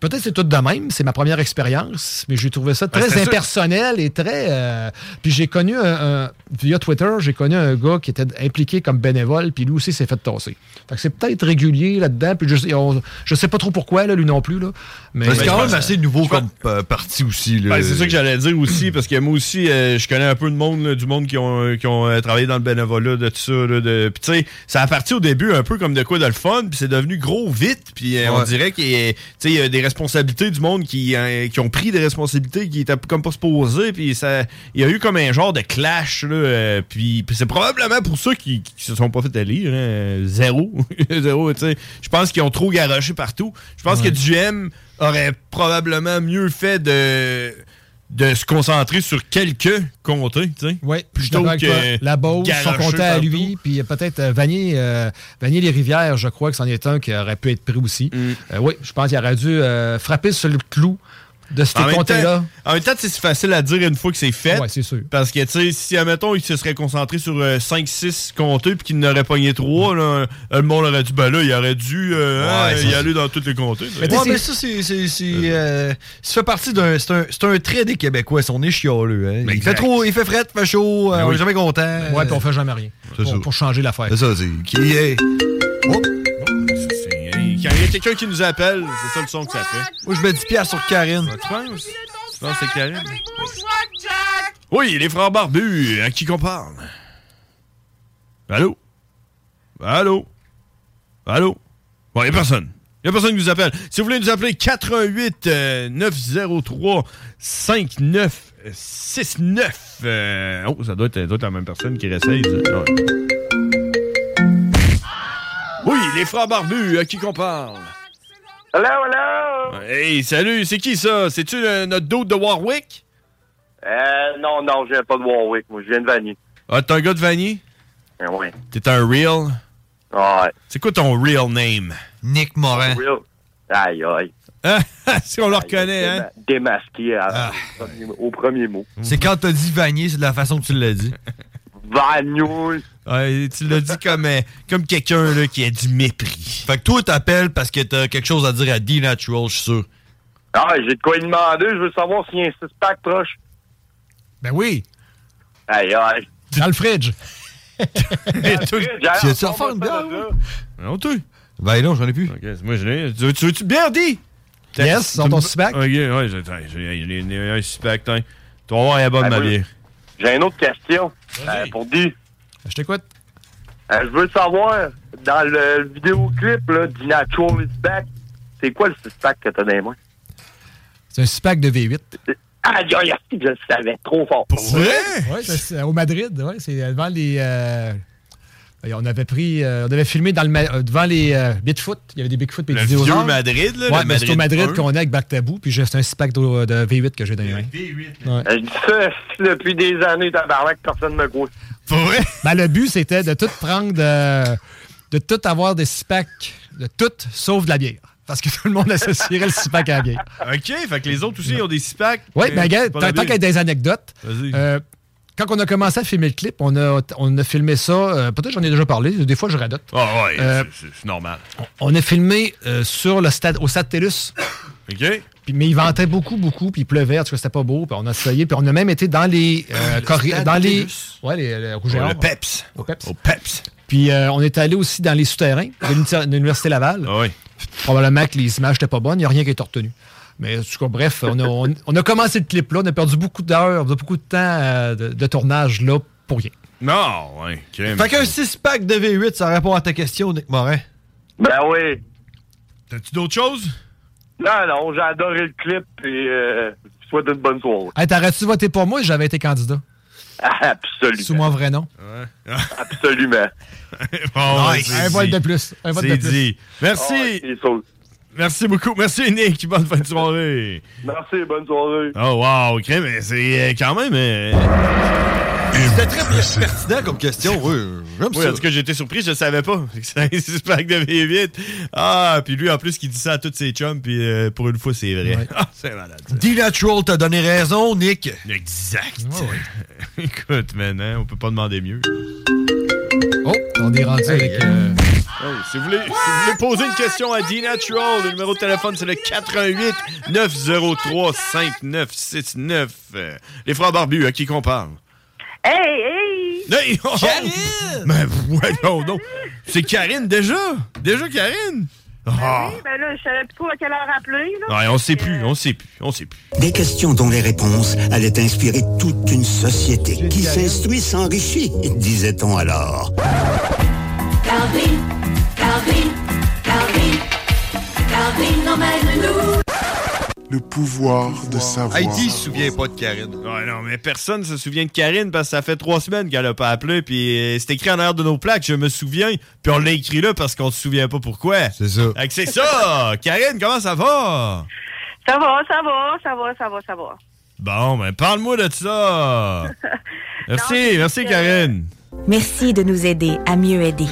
Peut-être que c'est tout de même, c'est ma première expérience, mais j'ai trouvé ça très ouais, impersonnel ça. et très... Euh... Puis j'ai connu, un, un, via Twitter, j'ai connu un gars qui était impliqué comme bénévole, puis lui aussi s'est fait tasser. Fait que c'est peut-être régulier là-dedans, puis je, on, je sais pas trop pourquoi, là, lui non plus. Là, mais c'est quand même assez nouveau comme euh, partie aussi. Là. Ben, c'est ça que j'allais dire aussi, parce que moi aussi, euh, je connais un peu de monde, là, du monde qui ont, qui ont euh, travaillé dans le bénévolat, de tout ça. Là, de... Puis tu sais, ça a parti au début un peu comme de quoi de le fun, puis c'est devenu gros vite, puis euh, ouais. on dirait qu'il y a, il y a des responsabilités du monde qui, euh, qui ont pris des responsabilités qui étaient comme pas supposées, puis ça, il y a eu comme un genre de clash, là, euh, puis, puis c'est probablement pour ça qu'ils, qu'ils se sont pas fait élire, hein, zéro, zéro, tu sais. Je pense qu'ils ont trop garoché partout. Je pense ouais. que du M aurait probablement mieux fait de de se concentrer sur quelques comtés, tu sais. Oui, plutôt que la Beauce, son comté à lui, puis peut-être euh, Vanier, euh, Vanier-les-Rivières, je crois que c'en est un qui aurait pu être pris aussi. Mm. Euh, oui, je pense qu'il aurait dû euh, frapper sur le clou de ces comtés-là. En même temps, c'est facile à dire une fois que c'est fait. Oui, c'est sûr. Parce que, tu sais, si, admettons, il se serait concentré sur euh, cinq six comtés puis qu'il n'aurait pogné trois, là, le monde aurait dit, ben là, il aurait dû euh, ouais, hein, y aller dans tous les comtés. Mais, ouais, mais ça, c'est, c'est, c'est, euh, ça fait partie d'un... C'est un, c'est un trait des Québécois, on est chialeux. Hein. Il fait trop, il fait fret, il fait chaud, euh, oui. on est jamais content. Ouais, puis on fait jamais rien. Pour, pour changer l'affaire. C'est ça, c'est... Qui est... Oh. Quand il y a quelqu'un qui nous appelle, c'est ça le son que ça fait. Moi, je mets dix piastres sur Karine. Tu penses? Tu penses que c'est Karine? Oui, les frères barbus, à qui qu'on parle? Allô? Allô? Allô? Bon, il n'y a personne. Il n'y a personne qui nous appelle. Si vous voulez nous appeler, quatre un huit neuf zéro trois cinq neuf six neuf. Euh, oh, ça doit être, doit être la même personne qui réessaye. Ouais. Oui, les frères barbus, à qui qu'on parle? Hello, hello! Hey, salut, c'est qui ça? C'est-tu euh, notre dude de Warwick? Euh, non, non, je viens pas de Warwick, moi, je viens de Vanier. Ah, t'es un gars de Vanier? Euh, oui. T'es un real? Ouais. C'est quoi ton real name? Nick Morin. Real? Aïe, aïe. Si on le reconnaît, hein? Démasqué à, ah. au, premier, au premier mot. C'est quand t'as dit Vanier, c'est de la façon que tu l'as dit. Vagnou. Ouais, tu l'as dit comme, euh, comme quelqu'un là, qui a du mépris. Fait que toi, t'appelles parce que t'as quelque chose à dire à D-Natural, je suis sûr. Ah, j'ai de quoi lui demander. Je veux savoir s'il y a un six-pack proche. Ben oui. Aïe, aïe. Dans le fridge. Dans le fridge. Tu as-tu à faire une bière? Non, toi. Ben non, j'en ai plus. Okay, moi, je l'ai. Tu veux-tu veux bière, D? Yes, dans ton six-pack. Ok, ouais, j'ai un six-pack. Tu vas voir, il y a bonne ma bière. J'ai une autre question euh, pour D. Je t'écoute. Euh, je veux savoir, dans le vidéoclip là, D-Natural is back, c'est quoi le six-pack que t'as dans les mains? C'est un six-pack de V huit. Ah, je le savais trop fort. Pour vrai? Oui, c'est au Madrid. Ouais, c'est devant les... Euh, on avait pris... Euh, on avait filmé dans le, devant les euh, Bigfoot. Il y avait des Bigfoot et des dinosaures. Le vieux Madrid, là? Ouais, mais c'est au Madrid qu'on est avec Bac Tabou. Puis c'est un six-pack de, de V huit que j'ai dans les mains. V huit. Ouais. Je dis ça depuis des années, tabarnak, personne ne me croit. Pour vrai? Ben, le but, c'était de tout prendre... De, de tout avoir des six-packs, de tout, sauf de la bière. Parce que tout le monde associerait le six-pack à la bière. OK, fait que les autres aussi, ils ont des six-packs. Oui, ben, gars, tant qu'il y a des anecdotes... Vas-y. Euh, Quand on a commencé à filmer le clip, on a, on a filmé ça, euh, peut-être j'en ai déjà parlé, des fois je radote. Ah oh, ouais, euh, c'est, c'est normal. On a filmé euh, sur le stade, au stade Tellus. OK. Puis, mais il ventait beaucoup, beaucoup, puis il pleuvait, en tout cas c'était pas beau, puis on a essayé, puis on a même été dans les... Euh, corri- dans les... Ouais, les, les Rouges et Or. Le Peps. Au Peps. Au Peps. Puis euh, on est allé aussi dans les souterrains de l'Université Laval. Ah oui. Probablement que les images n'étaient pas bonnes, il n'y a rien qui a été retenu. Mais en tout cas, bref, on a, on, on a commencé le clip-là, on a perdu beaucoup d'heures, beaucoup de temps euh, de, de tournage là pour rien. Non, oui. Okay, fait qu'un six-pack de V huit, ça répond à ta question, Nick Morin. Ben oui. T'as-tu d'autres choses? Non, non, j'ai adoré le clip et euh, je souhaite une bonne soirée. Hey, t'aurais-tu voté pour moi si j'avais été candidat? Absolument. Sous mon vrai nom? Ouais. Absolument. Bon, nice. Un vote de plus. Un vote c'est de plus. dit. Merci. Oh, Merci beaucoup. Merci, Nick. Bonne fin de soirée. Merci, bonne soirée. Oh, wow. OK, mais c'est quand même... Euh... C'était très pertinent comme question. Oui, j'aime oui, ça. en tout cas, j'ai été surpris. Je savais pas. C'est un six-pack de V huit. Ah, puis lui, en plus, qui dit ça à tous ses chums, puis euh, pour une fois, c'est vrai. Ouais. Ah, c'est malade. D-Natural t'a donné raison, Nick. Exact. Oh, ouais. Écoute, maintenant, on peut pas demander mieux. Oh, on est rendu hey, avec... Euh... Hey, si, vous voulez, si vous voulez poser une question à D-Natural, le numéro de téléphone, c'est le quatre un huit neuf zéro trois cinq neuf six neuf. Euh, les frères barbus, à qui qu'on parle? Hey, hey! Hey oh, Karine! Mais ouais, non, non. C'est Karine, déjà? Déjà Karine? Ben oui, ben là, je savais plus trop à quelle heure appeler, là. Ouais, on sait plus, on sait plus, on sait plus. Des questions dont les réponses allaient inspirer toute une société qui s'instruit s'enrichit, disait-on alors. Calvin, Calvin, Calvin, Calvin emmène-nous. Le pouvoir de savoir. Heidi se souvient pas de Karine. Ouais, non, mais personne se souvient de Karine parce que ça fait trois semaines qu'elle a pas appelé. Puis c'est écrit en arrière de nos plaques, je me souviens. Puis on l'a écrit là parce qu'on se souvient pas pourquoi. C'est ça. Fait que c'est ça. Karine, comment ça va? Ça va, ça va, ça va, ça va, ça va. Bon, ben parle-moi de ça. Merci, non, merci Karine. Merci de nous aider à mieux aider.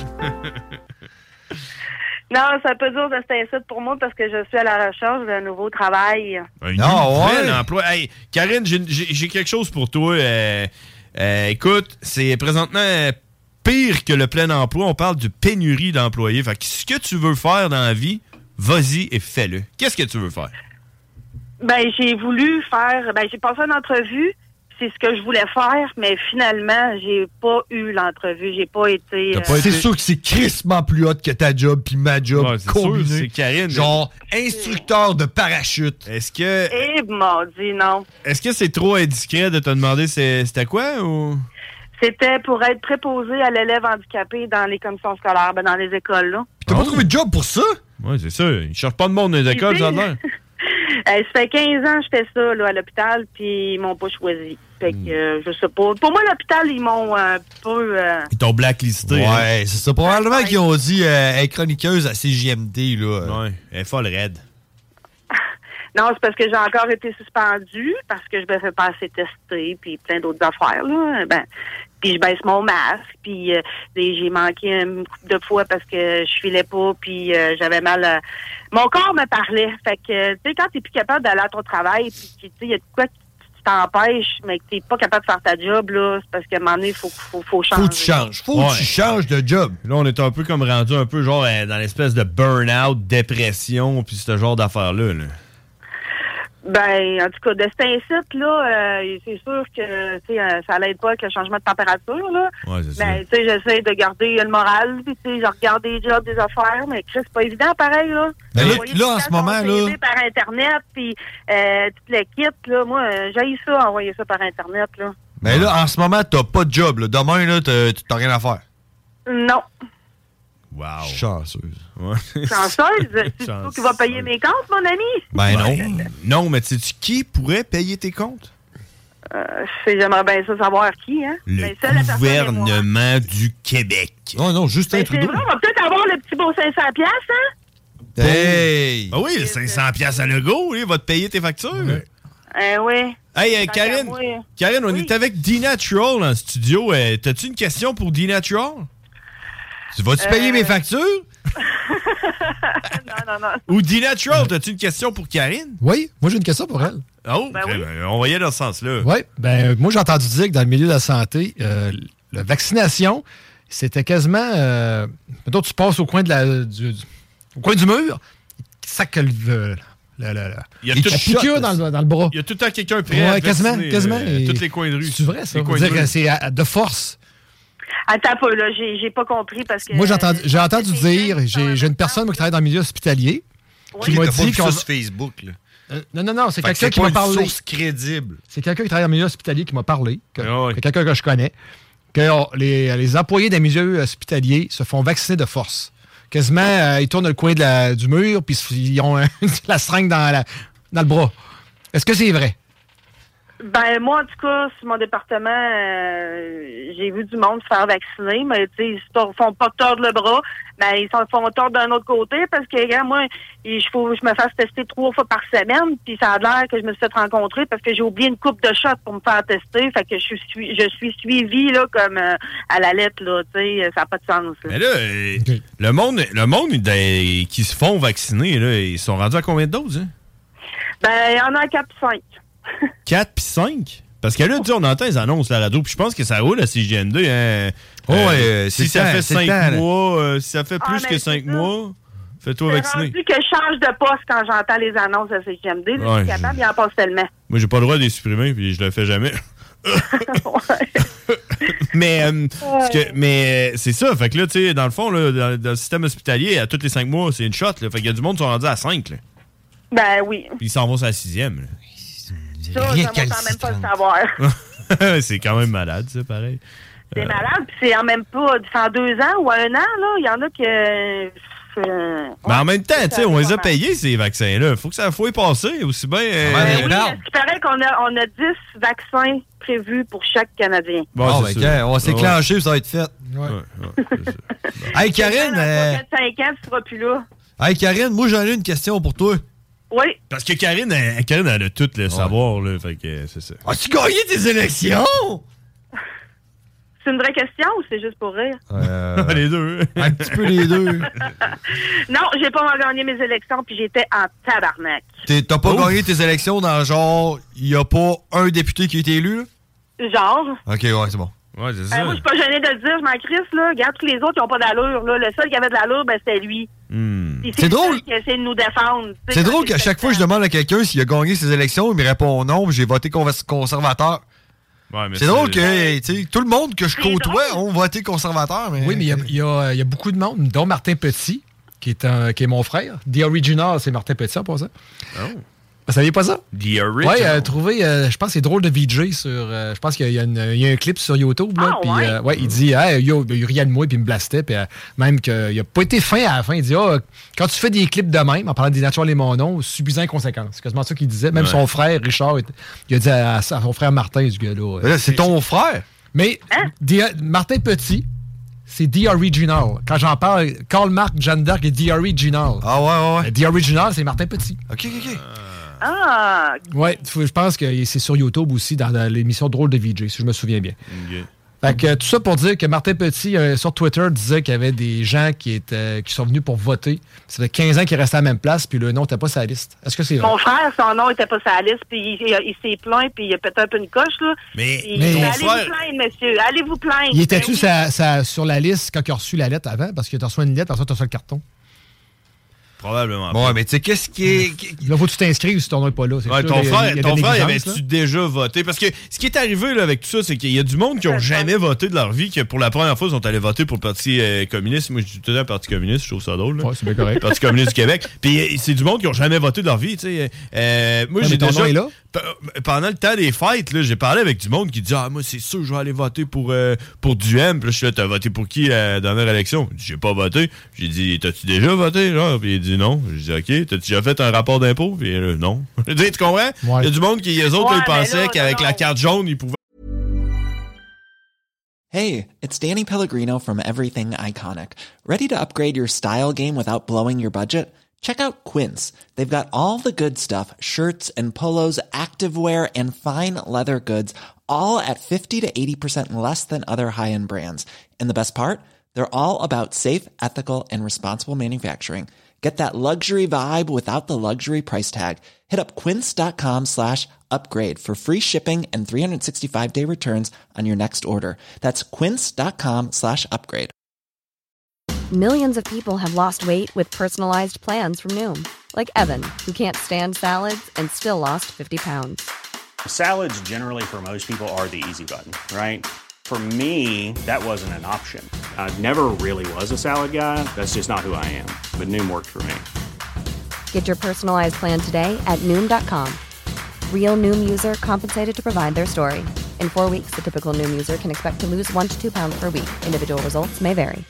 Non, c'est un peu dur de cet incite pour moi parce que je suis à la recherche d'un nouveau travail. Un non, nouvel ouais. emploi. Hey, Karine, j'ai, j'ai, j'ai quelque chose pour toi. Euh, euh, écoute, c'est présentement pire que le plein emploi. On parle de pénurie d'employés. Fait que ce que tu veux faire dans la vie, vas-y et fais-le. Qu'est-ce que tu veux faire? Ben, j'ai voulu faire... Ben, j'ai passé une entrevue. C'est ce que je voulais faire, mais finalement, j'ai pas eu l'entrevue. J'ai pas été... Euh... C'est sûr que c'est crissement plus hot que ta job puis ma job ouais, c'est combiné. Sûr, c'est Karine. Genre, instructeur de parachute. Est-ce que... Eh, m'a dit non. Est-ce que c'est trop indiscret de te demander c'est, c'était quoi, ou... C'était pour être préposé à l'élève handicapé dans les commissions scolaires, ben dans les écoles, là. T'as oh. pas trouvé de job pour ça? Oui, c'est ça. Ils cherchent pas de monde dans les écoles, ça a l'air. Euh, ça fait quinze ans que je fais ça là, à l'hôpital, puis ils m'ont pas choisi. Fait que, euh, je sais pas. Pour moi, l'hôpital, ils m'ont un peu... Euh... Ils t'ont blacklisté. Ouais, hein? c'est ça. Probablement ouais. qu'ils ont dit euh, elle est chroniqueuse à C J M D, là. Ouais, elle est folle raide. Non, c'est parce que j'ai encore été suspendue, parce que je me fais pas assez tester, puis plein d'autres affaires, là. Ben, puis je baisse mon masque, puis euh, j'ai manqué une couple de fois parce que je filais pas, puis euh, j'avais mal... Euh... Mon corps me parlait. Fait que, tu sais, quand t'es plus capable d'aller à ton travail, puis tu sais, il y a de quoi qui t'empêche, mais que t'es pas capable de faire ta job, là, c'est parce qu'à un moment donné, il faut, faut, faut changer. Faut que tu changes. Faut ouais. que tu changes de job. Là, on est un peu comme rendu un peu genre dans l'espèce de burn-out, dépression, puis ce genre d'affaires-là, là. Ben, en tout cas, de cet incite-là, euh, c'est sûr que, tu sais, ça l'aide pas avec le changement de température, là. Ouais, c'est ben, tu sais, j'essaie de garder le moral, puis tu sais, je regarde des jobs, des affaires, mais Chris, c'est pas évident, pareil, là. Ben là, là en ce moment, là... par Internet, puis euh, toutes les kits, là, moi, j'ai ça, envoyer ça par Internet, là. Ben là, en ce moment, t'as pas de job, là. Demain, là, t'as, t'as rien à faire. Non. Wow. Chanceuse. Ouais. Chanceuse? C'est toi qui vas payer mes comptes, mon ami? Ben non. Non, mais sais-tu qui pourrait payer tes comptes? Euh, j'aimerais bien ça savoir qui, hein? Le ben, ça, gouvernement du Québec. Non, non, Justin ben, Trudeau. C'est vrai, on va peut-être avoir le petit beau cinq cents piastres, hein? Hey! Ah oui, le cinq cents piastres à Legault, il va te payer tes factures. Ouais. Euh, oui. Hey, euh, Karine, Karine, on oui. est avec D-Natural en studio. Euh, t'as-tu une question pour D-Natural? Tu vas-tu euh... payer mes factures? non, non, non. Ou D-Natural, t'as-tu une question pour Karine? Oui, moi j'ai une question pour elle. Oh, ben okay, oui. ben, on va y aller dans ce sens-là. Oui, ben moi j'ai entendu dire que dans le milieu de la santé, euh, la vaccination, c'était quasiment... Euh, mettons, tu passes au coin, de la, du, du, au coin du mur, ça que le... La, la, la. Il y a les tout piqûres dans le, dans le bras. Il y a tout le temps quelqu'un prêt ouais, à quasiment, vacciner, quasiment. Euh, toutes les coins de rue. C'est vrai, ça? Vous dire que c'est à, de force. Attends pas, là, j'ai, j'ai pas compris parce que... Moi, j'ai entendu, j'ai entendu dire, j'ai, j'ai une personne moi, qui travaille dans le milieu hospitalier oui. qui m'a dit... qu'on... sur Facebook, là. Euh, non, non, non, c'est fait quelqu'un c'est qui m'a parlé. C'est une source crédible. C'est quelqu'un qui travaille dans le milieu hospitalier qui m'a parlé, que, oh, oui. que quelqu'un que je connais, que oh, les, les employés des milieux hospitaliers se font vacciner de force. Quasiment, euh, ils tournent le coin de la, du mur, puis ils ont la seringue dans, la, dans le bras. Est-ce que c'est vrai? Ben, moi, en tout cas, sur mon département, euh, j'ai vu du monde se faire vacciner, mais tu sais, ils se font pas tordre le bras, mais ils se font tordre d'un autre côté, parce que, regarde, moi, il faut que je me fasse tester trois fois par semaine, puis ça a l'air que je me suis fait rencontrer parce que j'ai oublié une coupe de shots pour me faire tester, fait que je suis je suis suivie, là, comme euh, à la lettre, là, tu sais, ça n'a pas de sens. Là. Mais là, euh, okay. le monde, le monde des, qui se font vacciner, là, ils sont rendus à combien de doses, hein? Ben, il y en a quatre cinq. quatre puis cinq? Parce que là, tu sais, on entend les annonces à la radio, puis je pense que ça roule à C J M D. Hein. Oh, euh, euh, si ça temps, fait cinq mois, euh, si ça fait plus ah, que cinq mois, fais-toi vacciner. C'est rendu que je change de poste quand j'entends les annonces à C J M D. Je suis capable, il en passe tellement. Moi, j'ai pas le droit de les supprimer, puis je le fais jamais. mais euh, ouais. que, mais c'est ça, fait que là, tu sais, dans le fond, là, dans, dans le système hospitalier, à tous les cinq mois, c'est une shot. Là, fait qu'il y a du monde qui sont rendus à cinq. Là. Ben oui. Puis ils s'en vont sur la sixième. Là. Ça, ça, ça ne même pas le savoir. C'est quand même malade, ça, pareil. C'est euh... malade, puis c'est en même pas en deux ans ou un an, là, il y en a que... Euh, mais en même temps, tu sais, on les a payés, ces vaccins-là. Faut que ça faut y passer aussi bien. Euh, ouais, oui, il paraît qu'on a, on a dix vaccins prévus pour chaque Canadien. Bon, oh, ben, on va s'éclencher, ouais. Ça va être fait. Ouais. Ouais, ouais, hey, Karine. Euh... cinq ans, tu seras plus là. Hey, Karine, moi, j'en ai une question pour toi. Oui. Parce que Karine, elle, Karine, elle a tout le ouais. savoir, là. Fait que c'est ça. As-tu gagné tes élections? C'est une vraie question ou c'est juste pour rire? Euh, les deux. Un petit peu les deux. Non, j'ai pas gagné mes élections puis j'étais en tabarnak. T'es, t'as pas Ouf. gagné tes élections dans genre, il y a pas un député qui a été élu? Là? Genre. Ok, ouais, c'est bon. Ouais, c'est ça. Euh, moi, je suis pas gêné de le dire, je m'en crisse, là. Regarde, tous les autres, ils ont pas d'allure, là. Le seul qui avait de l'allure, ben, c'était lui. Mm. C'est, c'est drôle. Qui essaie de nous défendre. C'est drôle qu'à chaque fois que je demande à quelqu'un s'il a gagné ses élections, il me répond non, j'ai voté conservateur. Ouais, mais c'est, c'est drôle que tu sais, tout le monde que je côtoie ont voté conservateur. Mais... Oui, mais il y, y, y, y a beaucoup de monde, dont Martin Petit, qui est, un, qui est mon frère. The Original, c'est Martin Petit, pour ça. Oh. Vous saviez pas ça? The Original. Oui, euh, trouvé, euh, je pense que c'est drôle de V J sur. Euh, je pense qu'il y a, une, il y a un clip sur YouTube. Là, oh, puis, ouais. Euh, ouais, il dit, hey, yo, il riait de moi, puis il me blastait. Puis euh, même qu'il n'a pas été fin à la fin. Il dit, oh, quand tu fais des clips de même, en parlant des Natural et mon nom, subissant les conséquences. C'est quasiment ça qu'il disait. Même ouais. son frère, Richard, il a dit à, à son frère Martin, ce gars-là. Là, c'est ton frère. Mais hein? The, Martin Petit, c'est The Original. Quand j'en parle, Karl Marx, Jeanne d'Arc et The Original. Ah ouais, ouais. The Original, c'est Martin Petit. OK, OK, OK. Ah! Ouais, je pense que c'est sur YouTube aussi, dans, dans l'émission Drôle de V J, si je me souviens bien. Okay. Fait que tout ça pour dire que Martin Petit, euh, sur Twitter, disait qu'il y avait des gens qui, étaient, qui sont venus pour voter. Ça fait quinze ans qu'ils restaient à la même place, puis le nom n'était pas sa liste. Est-ce que c'est vrai? Mon frère, son nom n'était pas sa liste, puis il, il, il s'est plaint, puis il a pété un peu une coche, là. Mais, puis, mais allez frère... vous plaindre, monsieur. Allez vous plaindre. Il était-tu oui. sa, sa, sur la liste quand il a reçu la lettre avant? Parce que tu reçois une lettre, ensuite tu reçois le carton. Probablement. Bon, mais tu sais, qu'est-ce qui est. Là, faut que tu t'inscrives si ton nom n'est pas là. C'est ouais, sûr, ton il y a, frère, il y a ton frère, avait-tu là? déjà voté? Parce que ce qui est arrivé là, avec tout ça, c'est qu'il y a du monde qui n'ont jamais voté de leur vie, que pour la première fois, ils sont allés voter pour le Parti euh, communiste. Moi, je dis tout le Parti communiste, je trouve ça drôle. Là. Ouais, c'est bien correct. Le Parti communiste du Québec. Puis c'est du monde qui n'ont jamais voté de leur vie, tu sais. Euh, moi, ouais, j'ai mais ton déjà. nom est là? Pendant le temps des fêtes, là, j'ai parlé avec du monde qui dit ah, moi, c'est sûr, je vais aller voter pour, euh, pour Duhem. Puis là, je suis là, t'as voté pour qui la dernière élection? J'ai pas voté. J'ai dit, t'as-tu déjà voté? Genre? Puis il dit non. J'ai dit, OK, t'as-tu déjà fait un rapport d'impôt? Puis euh, non. Tu comprends? Ouais. Il y a du monde qui, les autres, ouais, ils pensaient là, qu'avec non. la carte jaune, ils pouvaient. Hey, it's Danny Pellegrino from Everything Iconic. Ready to upgrade your style game without blowing your budget? Check out Quince. They've got all the good stuff, shirts and polos, activewear, and fine leather goods, all at fifty to eighty percent less than other high-end brands. And the best part? They're all about safe, ethical, and responsible manufacturing. Get that luxury vibe without the luxury price tag. Hit up quince.com slash upgrade for free shipping and three sixty-five day returns on your next order. That's quince.com slash upgrade. Millions of people have lost weight with personalized plans from Noom. Like Evan, who can't stand salads and still lost fifty pounds. Salads generally for most people are the easy button, right? For me, that wasn't an option. I never really was a salad guy. That's just not who I am. But Noom worked for me. Get your personalized plan today at Noom dot com. Real Noom user compensated to provide their story. In four weeks, the typical Noom user can expect to lose one to two pounds per week. Individual results may vary.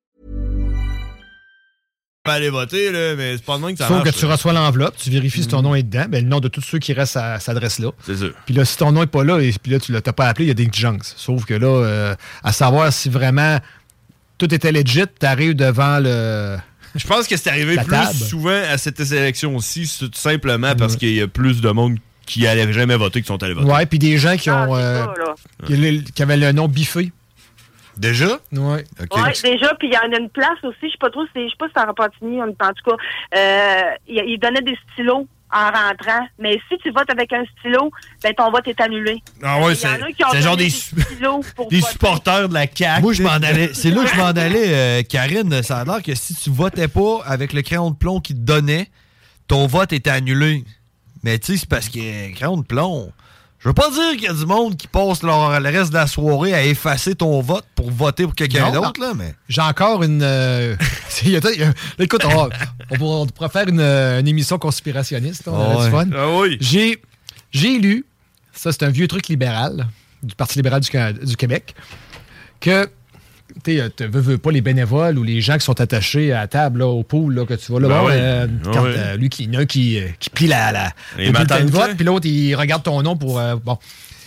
Aller voter, là, mais c'est pas de même que ça Sauf marche. que tu reçois l'enveloppe, tu vérifies si ton nom est dedans, ben, le nom de tous ceux qui restent à cette adresse-là. C'est sûr. Puis là, si ton nom n'est pas là, et puis là, tu ne l'as pas appelé, il y a des exigences. Sauf que là, euh, à savoir si vraiment tout était legit, tu arrives devant le... Je pense que c'est arrivé plus table. souvent à cette élection-ci, tout simplement parce mmh. qu'il y a plus de monde qui n'allaient jamais voter qui sont allés voter. Ouais, puis des gens qui ont... Ah, euh, ça, qui, qui avaient le nom biffé. Déjà? Oui. Okay. Oui, déjà, puis il y en a une place aussi, je sais pas trop, je sais pas si c'est en Repentigny, en tout cas, euh, il, il donnait des stylos en rentrant. Mais si tu votes avec un stylo, ben ton vote est annulé. Ah ouais, c'est, c'est genre des, des supporters de la C A Q. Moi, je m'en allais. C'est là que je m'en allais, euh, Karine. Ça a l'air que si tu votais pas avec le crayon de plomb qu'ils te donnait, ton vote était annulé. Mais tu sais, c'est parce que crayon de plomb... Je veux pas dire qu'il y a du monde qui passe leur, le reste de la soirée à effacer ton vote pour voter pour quelqu'un non, d'autre, là, mais... J'ai encore une... Euh, il y a, il y a, écoute, on, on, pourra, on pourra faire une, une émission conspirationniste. On oh, a du fun. Ah oui. J'ai, j'ai lu, ça c'est un vieux truc libéral, du Parti libéral du, du Québec, que... Tu sais, veux, veux pas les bénévoles ou les gens qui sont attachés à la table, là, au pool, là, que tu vois là, ben bon, oui. euh, ben quand, oui. euh, lui, qui, il y en a un qui, euh, qui plie la, la, les le bulletin de vote, hein? puis l'autre, il regarde ton nom pour... Euh, bon.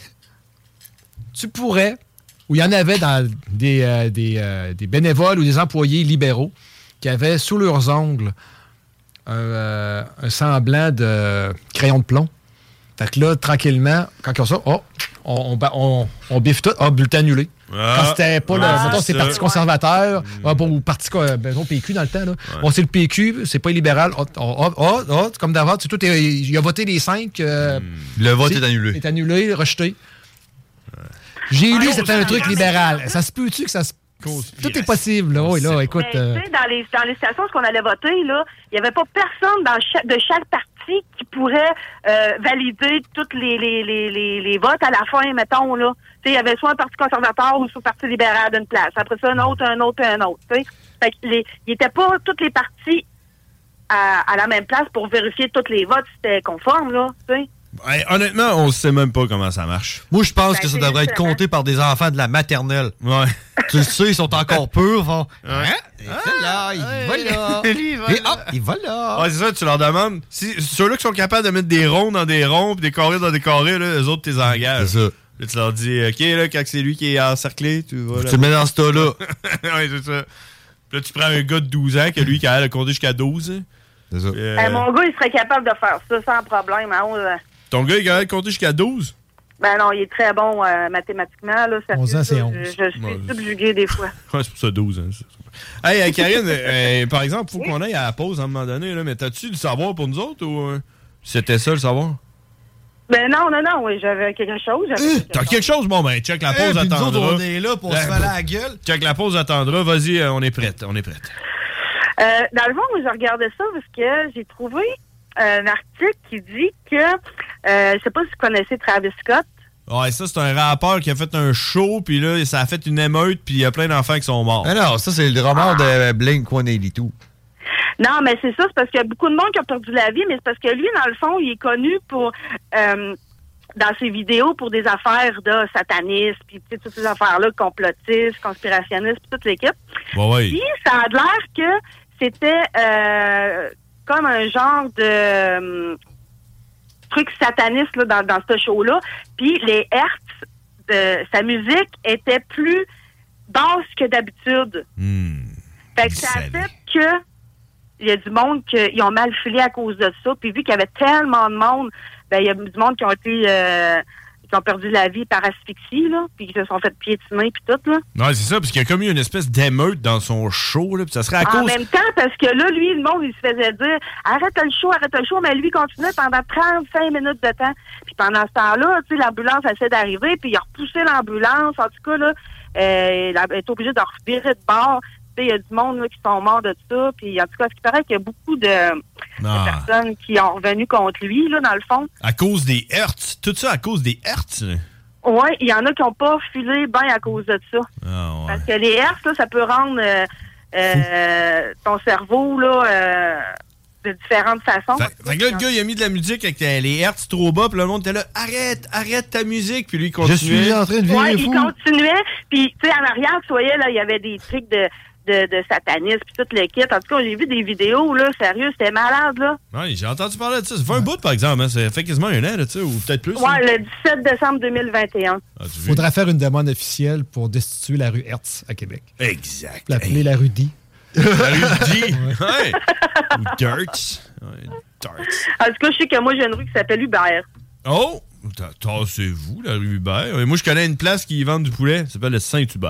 Tu pourrais, ou il y en avait dans des, euh, des, euh, des bénévoles ou des employés libéraux qui avaient sous leurs ongles un, euh, un semblant de crayon de plomb. Fait que là, tranquillement, quand ils ont ça, oh, on, on, on, on biffe tout, oh, bulletin annulé. Ah, quand c'était pas ah, le. Mettons, c'est ça. Parti conservateur, mmh. bon, ou Parti ben, non, P Q dans le temps. Là. Ouais. Bon, c'est le P Q, c'est pas libéral. Oh, oh, oh, oh, comme d'avant, tout est, il a voté les cinq. Euh, mmh. Le vote est annulé. est annulé, rejeté. Ouais. J'ai lu, c'était un truc libéral. Ça se peut-tu que ça se. Tout est possible, là. Oui, là, écoute. Mais, euh... tu sais, dans les, dans les stations, ce qu'on allait voter, là, il n'y avait pas personne dans chaque, de chaque parti qui pourrait euh, valider tous les, les, les, les, les votes à la fin, mettons, là. Tu sais, il y avait soit un parti conservateur ou soit un parti libéral d'une place. Après ça, un autre, un autre, un autre, tu sais. Fait que les, il n'était pas toutes les partis à, à la même place pour vérifier tous les votes si c'était conforme, là, tu sais. Hey, honnêtement, on sait même pas comment ça marche. Moi, je pense ben, que ça devrait être compté par des enfants de la maternelle. Ouais. Tu le sais, ils sont encore purs. Vont... Hein? Ah, là, il va là. Lui, il va Et là. hop, il va là. Ouais, c'est ça, tu leur demandes. Si, ceux-là qui sont capables de mettre des ronds dans des ronds puis des carrés dans des carrés, là, eux autres, tu les engages. C'est ça. Là, tu leur dis, OK, là, quand c'est lui qui est encerclé, tu vas là. Tu le mets dans ce tas-là. Ouais, c'est ça. Puis là, tu prends un gars de douze ans, que lui, qui a à compter jusqu'à douze. Hein. C'est ça. Euh... Hey, mon gars, il serait capable de faire ça sans problème. Hein, on, euh... Ton gars, il est capable de compter jusqu'à douze? Ben non, il est très bon euh, mathématiquement. Là, ça onze ans, c'est onze. Je, je suis Ouais, subjuguée des fois. Ouais, c'est pour ça douze. Hein, c'est... Hey, Karine, euh, par exemple, il faut qu'on aille à la pause à un moment donné. Là, mais t'as-tu du savoir pour nous autres ou euh, c'était ça le savoir? Ben non, non, non, oui, j'avais quelque chose. J'avais Euh, quelque t'as chose. quelque chose? Bon, ben, check la pause, Eh, puis nous attendra. autres, on est là pour se faire la gueule. Check la pause, attendra. Vas-y, euh, on est prête. On est prête. Euh, dans le fond, moi, je regardais ça parce que j'ai trouvé un article qui dit que, euh, je sais pas si vous connaissez Travis Scott. Ouais, ça, c'est un rappeur qui a fait un show, puis là, ça a fait une émeute, puis il y a plein d'enfants qui sont morts. Mais non, ça, c'est le drummer de Blink cent quatre-vingt-deux. Non, mais c'est ça, c'est parce qu'il y a beaucoup de monde qui a perdu la vie, mais c'est parce que lui, dans le fond, il est connu pour, euh, dans ses vidéos, pour des affaires de satanistes, puis toutes ces affaires-là, complotistes, conspirationnistes, puis toute l'équipe. Ouais, ouais. Puis ça a l'air que c'était euh, comme un genre de euh, truc sataniste là, dans, dans ce show-là. Puis les hertz de sa musique était plus basse que d'habitude. Mmh, fait que ça a fait que il y a du monde qui ont mal filé à cause de ça. Puis vu qu'il y avait tellement de monde, ben il y a du monde qui ont été euh, qui ont perdu la vie par asphyxie, là, puis qui se sont fait piétiner puis tout, là. Non, c'est ça, parce qu'il y a comme eu une espèce d'émeute dans son show, là, puis ça serait à cause... En même temps, parce que là, lui, le monde, il se faisait dire « Arrête le show, arrête le show », mais lui, il continuait pendant trente-cinq minutes de temps. Puis pendant ce temps-là, tu sais, l'ambulance essaie d'arriver, puis il a repoussé l'ambulance, en tout cas, là, euh, il est obligé de revirer de bord. Il y a du monde là, qui sont morts de ça. Puis en tout cas, ce qui paraît qu'il y a beaucoup de, de personnes qui ont revenu contre lui, là, dans le fond. À cause des hertz. Tout ça à cause des hertz. Oui, il y en a qui n'ont pas filé bien à cause de ça. Ah, ouais. Parce que les hertz, là, ça peut rendre euh, euh, ton cerveau là, euh, de différentes façons. Fait, fait que là, le gars, il a mis de la musique avec les hertz trop bas, puis le monde était là, arrête, arrête ta musique. Puis lui, il continuait. Je suis en train de virer ouais, fou. il continuait. Puis, tu sais, en arrière, tu voyais, là, il y avait des trucs de... De, de satanisme, puis toute l'équipe. En tout cas, j'ai vu des vidéos, là, sérieux, c'était malade, là. Oui, j'ai entendu parler de ça. Ça fait un bout, par exemple, hein. Ça fait quasiment un an, là, tu sais, ou peut-être plus. Ouais, hein. le dix-sept décembre deux mille vingt et un. Ah, faudrait faire une demande officielle pour destituer la rue Hertz à Québec. Exact. L'appeler hey. la rue D. La rue D? Ouais. Ou Dirts. Ouais, Darts. En tout cas, je sais que moi, j'ai une rue qui s'appelle Hubert. Oh! Tassez-vous, la rue Hubert. Moi, je connais une place qui vend du poulet. Ça s'appelle le Saint-Hubert.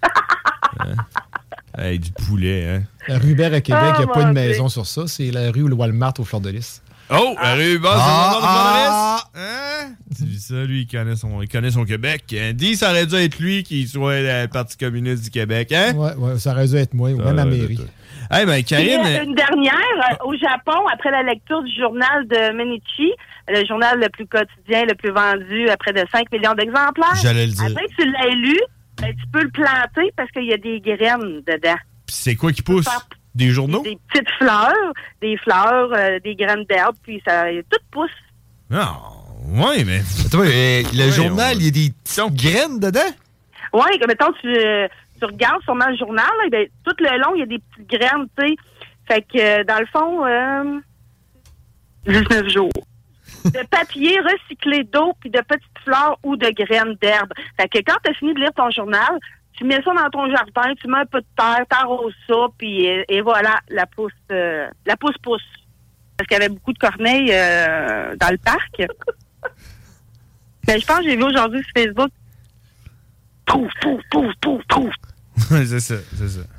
Hein? Hey, du poulet, hein? La rue Hubert à Québec, il oh, n'y a pas une Dieu. maison sur ça. C'est la rue ou le Walmart au Fleur de Lys. Oh, la rue basse, Ah, c'est ah, mon Hein? C'est ça, lui, il connaît son, il connaît son Québec. Andy, ça aurait dû être lui qui soit le Parti communiste du Québec, hein? Ouais, ouais, ça aurait dû être moi, ou même la mairie. Hey, ben, Karine... Et une dernière, euh, au Japon, après la lecture du journal de Mainichi, le journal le plus quotidien, le plus vendu, à près de cinq millions d'exemplaires. J'allais le dire. Après que tu l'as lu, ben, tu peux le planter parce qu'il y a des graines dedans. Pis c'est quoi qui pousse? Des journaux? Des petites fleurs, des fleurs, euh, des graines d'herbe, puis ça, tout pousse. Non, ouais, mais... Attends, euh, le Ouais, journal, on- il y a des petites graines dedans? Oui, comme mettons, tu, euh, tu regardes sûrement le journal, là, et ben, tout le long, il y a des petites graines, tu sais. Fait que, euh, dans le fond, euh, dix-neuf jours. De papier recyclé d'eau, puis de petites fleurs ou de graines d'herbe. Fait que quand tu as fini de lire ton journal, tu mets ça dans ton jardin, tu mets un peu de terre, t'arroses ça, puis et, et voilà, la pousse, euh, la pousse pousse. Parce qu'il y avait beaucoup de corneilles euh, dans le parc. Ben, je pense que j'ai vu aujourd'hui sur Facebook. Pouf, pouf, pouf, pouf, pouf. c'est ça, c'est ça.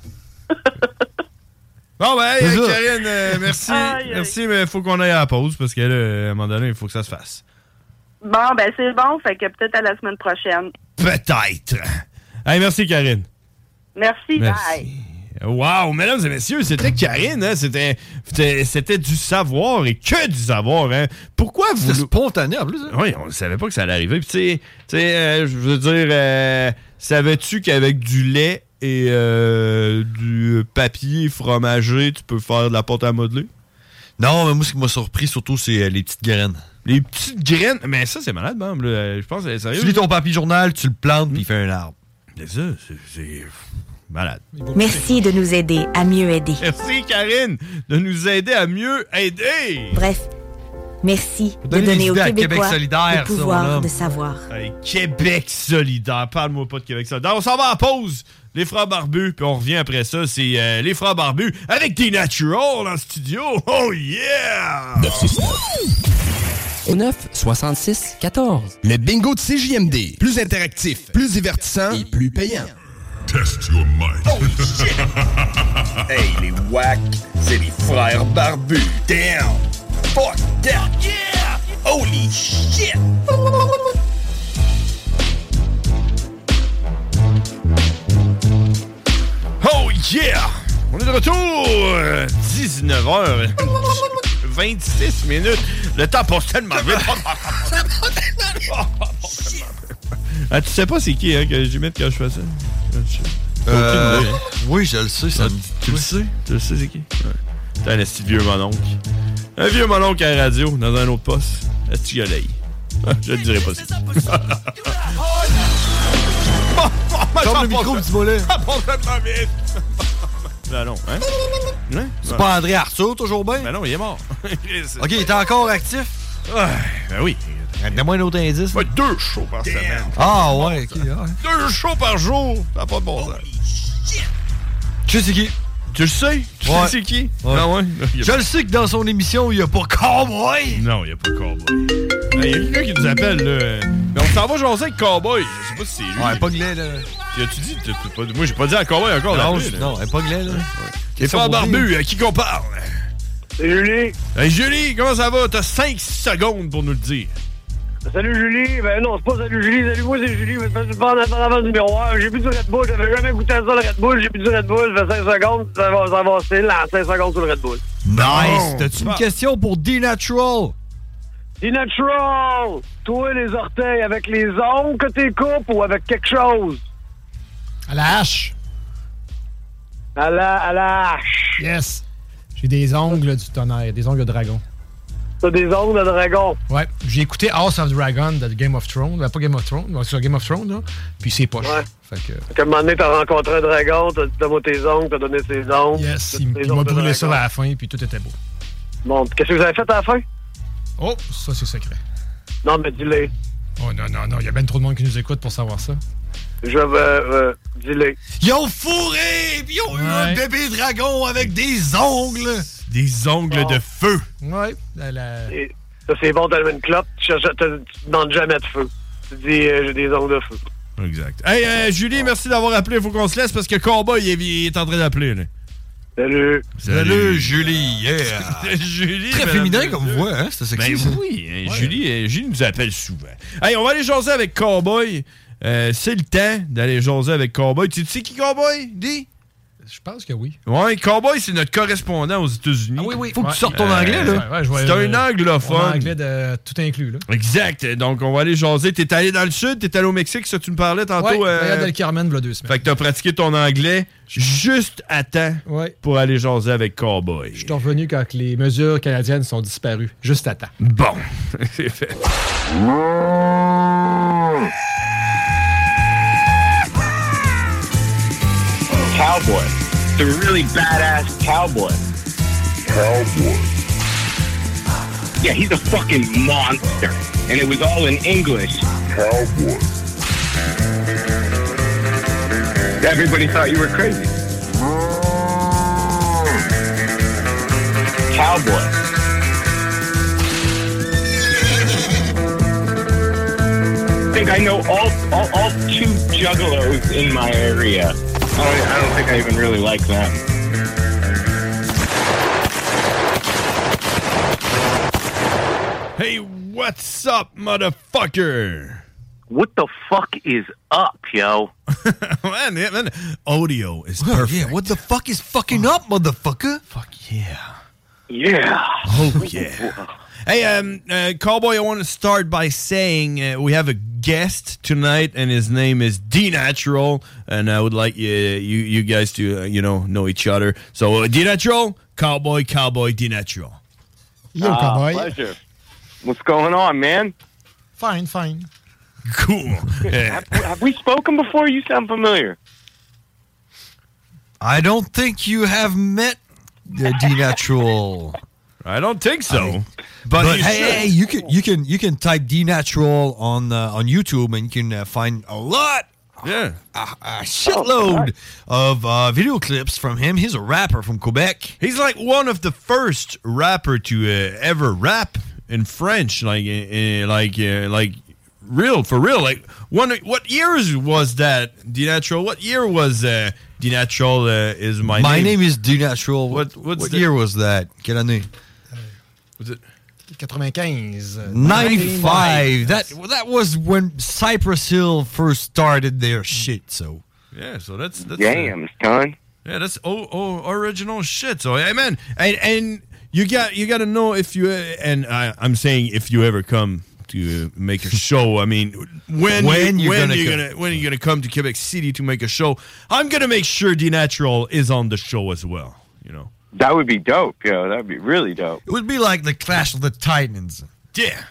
Bon, ben, hey, C'est ça. Karine, euh, merci. Aïe, aïe. Merci, mais il faut qu'on aille à la pause parce que là, à un moment donné, il faut que ça se fasse. Bon, ben c'est bon, fait que peut-être à la semaine prochaine. Peut-être. Hey, merci, Karine. Merci, Merci. bye. Wow, mesdames et messieurs, c'était Karine, hein? C'était, c'était, c'était du savoir et que du savoir, hein? Pourquoi vous... C'est spontané, en plus. Hein? Oui, on ne savait pas que ça allait arriver. Puis, tu sais, tu sais, euh, je veux dire, euh, savais-tu qu'avec du lait et euh, du papier fromagé, tu peux faire de la pâte à modeler? Non, mais moi, ce qui m'a surpris, surtout, c'est euh, les petites graines. Les petites graines? Mais ça, c'est malade, bon, là. Je pense que c'est sérieux. Tu lis ton papier journal, tu le plantes, puis il fait un arbre. C'est ça, c'est, c'est malade. Merci de nous aider à mieux aider. Merci, Karine, de nous aider à mieux aider. Bref, merci de donner des donner aux idées à Québec Québécois solidaire, le pouvoir ça, on a. de savoir. Hey, Québec solidaire. Parle-moi pas de Québec solidaire. On s'en va en pause. Les Frères Barbus, puis on revient après ça. C'est euh, les Frères Barbus avec des Natural en studio. Oh yeah! neuf six neuf. Au neuf soixante-six quatorze. Le bingo de C J M D. Plus interactif, plus divertissant et plus payant. Test your mind. Oh shit! Hey, les wack, c'est les Frères Barbus. Damn! Fuck that! Yeah! Holy shit! Oh yeah! On est de retour! euh, dix-neuf heures vingt-six minutes. Le temps passe tellement vite. Ah, tu sais pas c'est qui hein, que je vais mettre quand je fais ça? Euh, Aucune idée, hein. oui, je le sais. Ça Ah, me- tu le sais? Tu le sais c'est qui? Ouais. T'es un esti de vieux mononcle. Un vieux mononcle à la radio, dans un autre poste. Esti gueuleille. Je te dirai pas ça. Comme le micro, petit mollet. Ça passe tellement vite. Ben non, hein? Hein? C'est pas André Arthur, toujours bien? Ben non, il est mort. OK, il est encore actif? Ouais, ben oui. Donne-moi un autre indice. Ouais, deux shows par semaine. Ah ouais, OK. Ouais. Deux shows par jour. Ça n'a pas de bon sens. Tu sais c'est qui? Tu le sais? Tu Ouais. sais c'est qui? Ouais. Ah ouais? Il y a Je le sais que dans son émission, il n'y a pas Cowboy. Non, il n'y a pas Cowboy. Il y a quelqu'un qui nous appelle, là. Mais on s'en va jaser avec Cowboy. Je sais pas si c'est lui. Ouais, pas glais, là. Tu as-tu dit? t'as- t'as pas- Moi, j'ai pas dit à Cowboy encore. Non, d'appeler, je- là. non, elle est pas glais, là. Les frères barbus, à qui qu'on parle? C'est Julie. Hey, Julie, comment ça va? T'as cinq secondes pour nous le dire. Salut Julie. Ben non, c'est pas salut Julie. Salut, moi c'est Julie. Je me pas en avant du miroir. J'ai plus du Red Bull. J'avais jamais goûté à ça, le Red Bull. J'ai plus du Red Bull. Ça fait cinq secondes. Ça va, ça va c'est là, cinq secondes sur le Red Bull. Nice! T'as-tu une question pour D-Natural? D-Natural! Toi, les orteils, avec les ongles que t'es coupes ou avec quelque chose? À la hache. À la, à la hache. Yes. J'ai des ongles du tonnerre, des ongles de dragon. T'as des ongles de dragon. Ouais. J'ai écouté House of Dragon de Game of Thrones. Ben, pas Game of Thrones, mais sur Game of Thrones, là. Puis c'est poche. Ouais. Fait que. Fait qu'à un moment donné, t'as rencontré un dragon, t'as dit donne-moi tes ongles, t'as donné ses ongles. Yes, T'as il, tes il m'a ongles de brûlé ça dragon. à la fin, puis tout était beau. Bon, qu'est-ce que vous avez fait à la fin? Oh, ça, c'est secret. Non, mais dis-le. Oh, non, non, non. Il y a bien trop de monde qui nous écoute pour savoir ça. Je vais... Euh, dis-le. Ils ont fourré! Puis ils ont eu un bébé dragon avec des ongles! Des ongles Oh. de feu! Ouais. La, la... Et ça, c'est bon, t'allumes une clope, tu cherches, tu tu demandes jamais de feu. Tu dis, euh, j'ai des ongles de feu. Exact. Hey, euh, Julie, merci d'avoir appelé. Il faut qu'on se laisse parce que Cowboy il est, il est en train d'appeler. Là. Salut. Salut, Julie. Yeah. Julie. Très féminin comme voix, hein? C'était sexy. Ben ça. oui, hein, Ouais. Julie, euh, Julie nous appelle souvent. Hey, on va aller jaser avec Cowboy. Euh, c'est le temps d'aller jaser avec Cowboy. Tu sais qui Cowboy, dis? Je pense que oui. Ouais, Cowboy, c'est notre correspondant aux États-Unis. Ah oui, oui. Faut que Ouais. tu sortes ton Euh, anglais, là. ouais, ouais, je vais, c'est euh, un anglophone. mon anglais de tout inclus, là. Exact. Donc, on va aller jaser. T'es allé dans le sud, t'es allé au Mexique, ça, tu me parlais tantôt. Ouais, euh, Playa del Carmen, il y a deux semaines. Fait que t'as pratiqué ton anglais juste à temps Ouais. pour aller jaser avec Cowboy. Je suis revenu quand les mesures canadiennes sont disparues, juste à temps. Bon, c'est fait. Cowboy. The really badass cowboy. Cowboy. Yeah, he's a fucking monster. And it was all in English. Cowboy. Everybody thought you were crazy. Cowboy. I think I know all, all, all two juggalos in my area. I don't, I don't think I even really like them. Hey, what's up, motherfucker? What the fuck is up, yo? man, yeah, man, audio is perfect. Yeah, what the fuck is fucking up, motherfucker? Fuck yeah. Yeah. Oh, yeah. Hey, um, uh, Cowboy, I want to start by saying uh, we have a guest tonight, and his name is D-Natural, and I would like you, you, you guys to, uh, you know, know each other. So, uh, D-Natural, Cowboy, Cowboy, D-Natural. Yo, Ah, cowboy. Pleasure. What's going on, man? Fine, fine. Cool. have, have we spoken before? You sound familiar. I don't think you have met the D-Natural. I don't think so. I- but but you hey, should. hey, you can you can you can type D-Natural on uh, on YouTube and you can uh, find a lot, yeah, a, a shitload of uh, video clips from him. He's a rapper from Quebec. He's like one of the first rapper to uh, ever rap in French, like uh, uh, like uh, like real for real. Like one, what years was that? D-Natural. What year was uh, D-Natural? Uh, is my My name? name is D-Natural. What what's what the- year was that? Quelle année? Was it ninety-five. uh, ninety-five. That that was when Cypress Hill first started their shit. So Yeah, so that's that's Damn, son. Yeah, that's oh, oh original shit. So hey, man, and and you got you got to know if you uh, and I, I'm saying if you ever come to uh, make a show. I mean, when When you, you're when gonna you're come. gonna when you're gonna come to Quebec City to make a show, I'm gonna make sure D-Natural is on the show as well. You know. That would be dope, yo. That would be really dope. it would be like the Clash of the Titans. Yeah.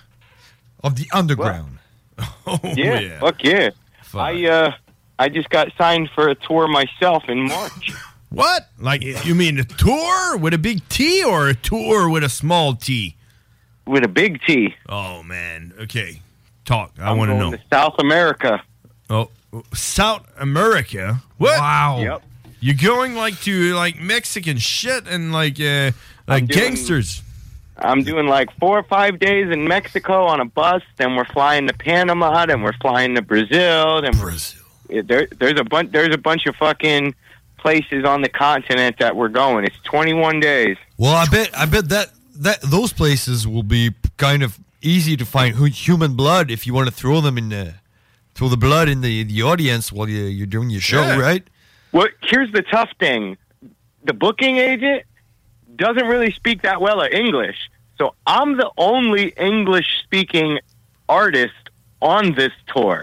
Of the underground. Oh Yeah, yeah. fuck yeah. I uh, I just got signed for a tour myself in March. What? Like you mean a tour with a big T or a tour with a small T? With a big T. Oh man. Okay. Talk. I I'm want to going know. to South America. Oh, South America. What? Wow. Yep. You're going like to like Mexican shit and like uh like I'm doing- gangsters. I'm doing like four or five days in Mexico on a bus, then we're flying to Panama, then we're flying to Brazil, then Brazil. We're, there, there's a bunch. There's a bunch of fucking places on the continent that we're going. It's twenty-one days. Well, I bet I bet that that those places will be kind of easy to find hu- human blood if you want to throw them in the throw the blood in the the audience while you, you're doing your show, Yeah. right? Well, here's the tough thing: the booking agent doesn't really speak that well of English, so I'm the only English-speaking artist on this tour.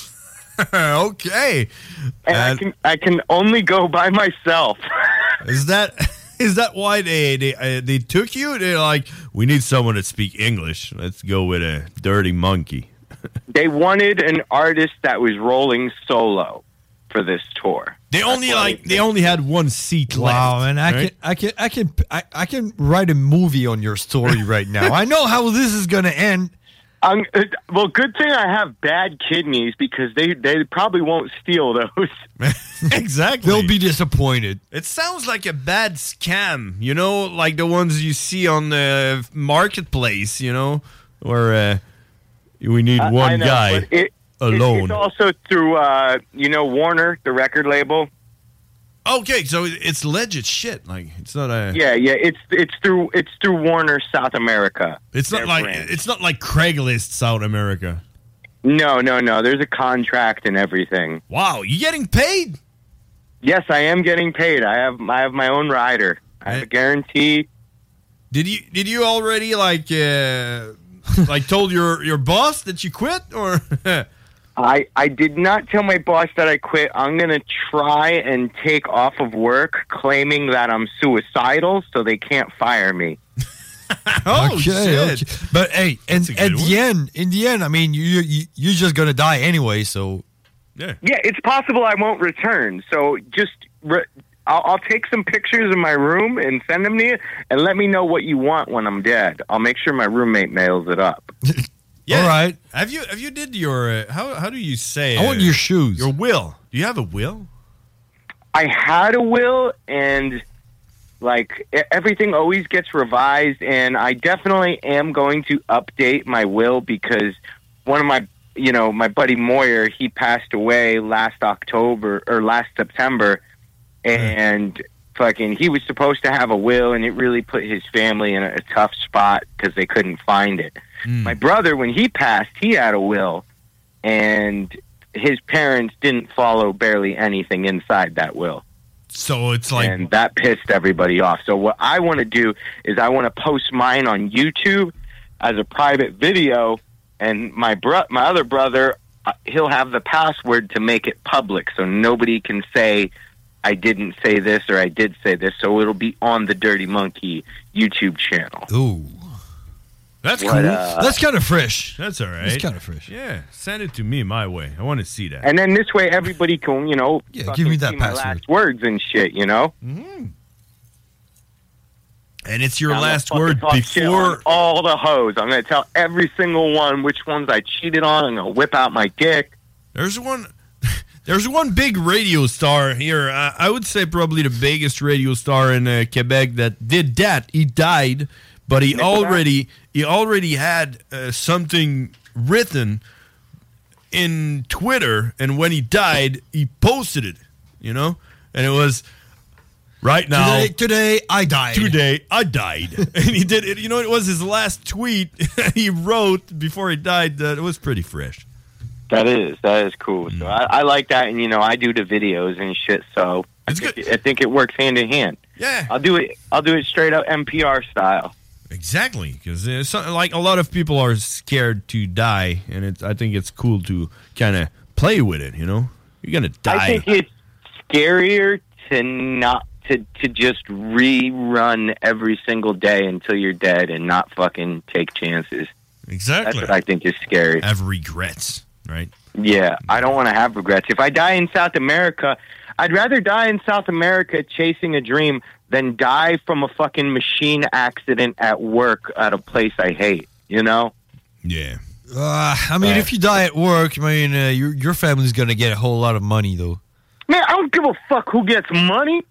Okay. And I can I can only go by myself. Is that is that why they they uh, they took you? They're like, we need someone to speak English. Let's go with a dirty monkey. They wanted an artist that was rolling solo for this tour. They only like they only had one seat left. Wow, man! I right? can I can I can I, I can write a movie on your story right now. I know how this is gonna end. Um, uh, well, good thing I have bad kidneys because they, they probably won't steal those. Exactly. They'll be disappointed. It sounds like a bad scam, you know, like the ones you see on the marketplace, you know, where uh, we need I- one I know, guy but it- alone. It's also through, uh, you know, Warner, the record label. Okay, so it's legit shit. Like it's not a. Yeah, yeah. It's it's through it's through Warner South America. It's not their like brand. it's not like Craigslist South America. No, no, no. There's a contract and everything. Wow, you getting paid? Yes, I am getting paid. I have I have my own rider. I have a guarantee. Did you did you already like uh, like told your your boss that you quit or? I, I did not tell my boss that I quit. I'm going to try and take off of work claiming that I'm suicidal so they can't fire me. oh, okay, shit. okay. But hey, and a at good the one. end, in the end, I mean, you, you you're just gonna die anyway. So yeah, Yeah, it's possible I won't return. So just re- I'll, I'll take some pictures of my room and send them to you, and let me know what you want when I'm dead. I'll make sure my roommate mails it up. Yeah. All right. Have you have you did your uh, how how do you say? I want uh, your shoes. Your will. Do you have a will? I had a will, and like e- everything always gets revised, and I definitely am going to update my will because one of my, you know, my buddy Moyer, he passed away last October or last September, and fucking he was supposed to have a will, and it really put his family in a, a tough spot because they couldn't find it. Mm. My brother, when he passed, he had a will, and his parents didn't follow barely anything inside that will. So it's like, and that pissed everybody off. So what I want to do is I want to post mine on YouTube as a private video, and my bro- my other brother, uh, he'll have the password to make it public, so nobody can say I didn't say this or I did say this. So it'll be on the Dirty Monkey YouTube channel. Ooh. That's What, cool. uh, That's kind of fresh. That's all right. That's kind of fresh. Yeah, send it to me my way. I want to see that. And then this way everybody can, you know, Yeah, fucking give me that see my password. last words and shit, you know? Mm-hmm. And it's your I'm gonna last fucking word talk shit before. on all the hoes. I'm going to tell every single one which ones I cheated on. I'm going to whip out my dick. There's one. There's one big radio star here. Uh, I would say probably the biggest radio star in uh, Quebec that did that. He died, but he Nickelback? already he already had uh, something written in Twitter, and when he died, he posted it. You know, and it was right now. Today, today I died. Today I died, and he did it. You know, it was his last tweet he wrote before he died. That it was pretty fresh. That is. That is cool. So I, I like that. And, you know, I do the videos and shit. So I think, I think it works hand in hand. Yeah. I'll do it. I'll do it straight up N P R style. Exactly, because uh, like a lot of people are scared to die, and it's, I think it's cool to kind of play with it. You know, you're gonna die. I think it's scarier to not to to just rerun every single day until you're dead and not fucking take chances. Exactly. That's what I think is scary. Have regrets, right? Yeah, I don't want to have regrets. If I die in South America, I'd rather die in South America chasing a dream than die from a fucking machine accident at work at a place I hate, you know? Yeah. Uh, I mean, Uh, if you die at work, I mean, uh, your your family's gonna get a whole lot of money, though. Man, I don't give a fuck who gets money.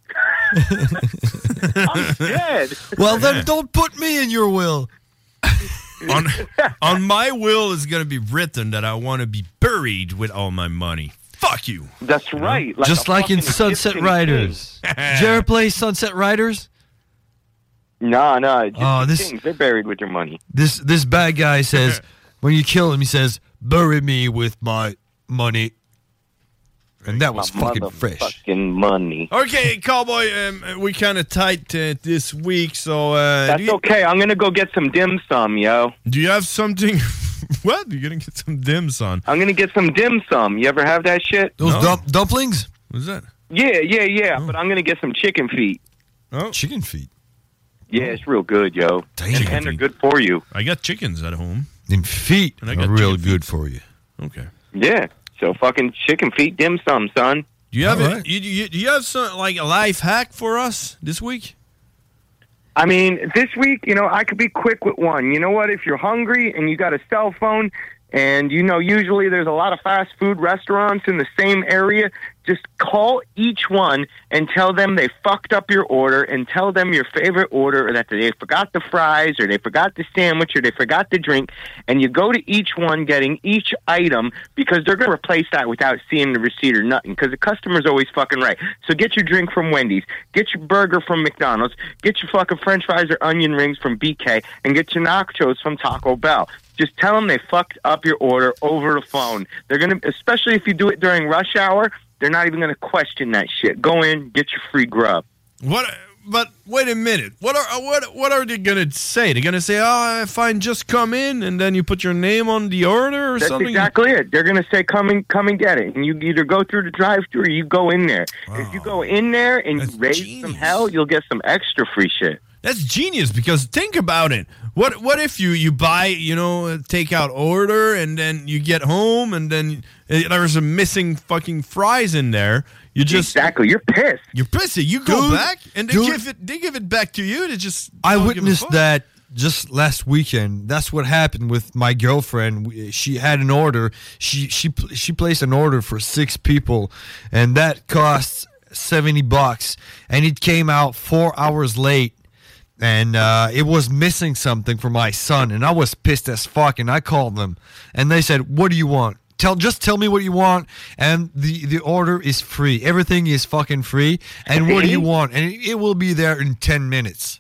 I'm dead. Well, then don't put me in your will. on on my will is gonna be written that I want to be buried with all my money. Fuck you. That's right. Like Just a like in fucking Sunset Egyptian Riders. king. Did you ever play Sunset Riders? No, no. Egyptian Oh, this- kings, they're buried with your money. This this bad guy says, when you kill him, he says, "Bury me with my money," and that was My fucking fresh. Fucking money. Okay, Cowboy, um, we kind of tight uh, this week, so uh, That's do you, okay. I'm gonna go get some dim sum, yo. do you have something? What? You're gonna get some dim sum? I'm gonna get some dim sum. You ever have that shit? Those No. dump- dumplings? What's that? Yeah, yeah, yeah. But I'm gonna get some chicken feet. Oh, Chicken feet. Yeah, it's real good, yo. Damn. And, and they're good for you. I got chickens at home. And feet And I are got real chicken good for you. Okay. Yeah. So fucking chicken feet dim sum, son. Do you have All a, right. you, you, do you have some like a life hack for us this week? I mean, this week, you know, I could be quick with one. You know what? If you're hungry and you got a cell phone, and you know, usually there's a lot of fast food restaurants in the same area, Just call each one and tell them they fucked up your order and tell them your favorite order or that they forgot the fries or they forgot the sandwich or they forgot the drink. And you go to each one getting each item because they're going to replace that without seeing the receipt or nothing because the customer's always fucking right. So get your drink from Wendy's, get your burger from McDonald's, get your fucking french fries or onion rings from B K, and get your nachos from Taco Bell. Just tell them they fucked up your order over the phone. They're going to, especially if you do it during rush hour, they're not even going to question that shit. Go in, get your free grub. What? But wait a minute. What are what what are they going to say? They're going to say, "Oh, fine, just come in," and then you put your name on the order or That's something. That's exactly it. They're going to say, "Come and come and get it," and you either go through the drive-thru or you go in there. Wow. If you go in there and That's you raise genius. some hell, you'll get some extra free shit. That's genius because think about it. What what if you, you buy, you know, a takeout order and then you get home and then uh, there's a missing fucking fries in there. You just Exactly. You're pissed. You're pissed. You go Dude, back and they dude. give it they give it back to you. They just I don't give a witnessed fuck. that just last weekend. That's what happened with my girlfriend. We- She had an order. She she pl- she placed an order for six people, and that cost seventy bucks. And it came out four hours late, and uh, it was missing something for my son. And I was pissed as fuck. And I called them, and they said, "What do you want? Tell just tell me what you want, and the the order is free. Everything is fucking free. And what do you want? And it, it will be there in ten minutes."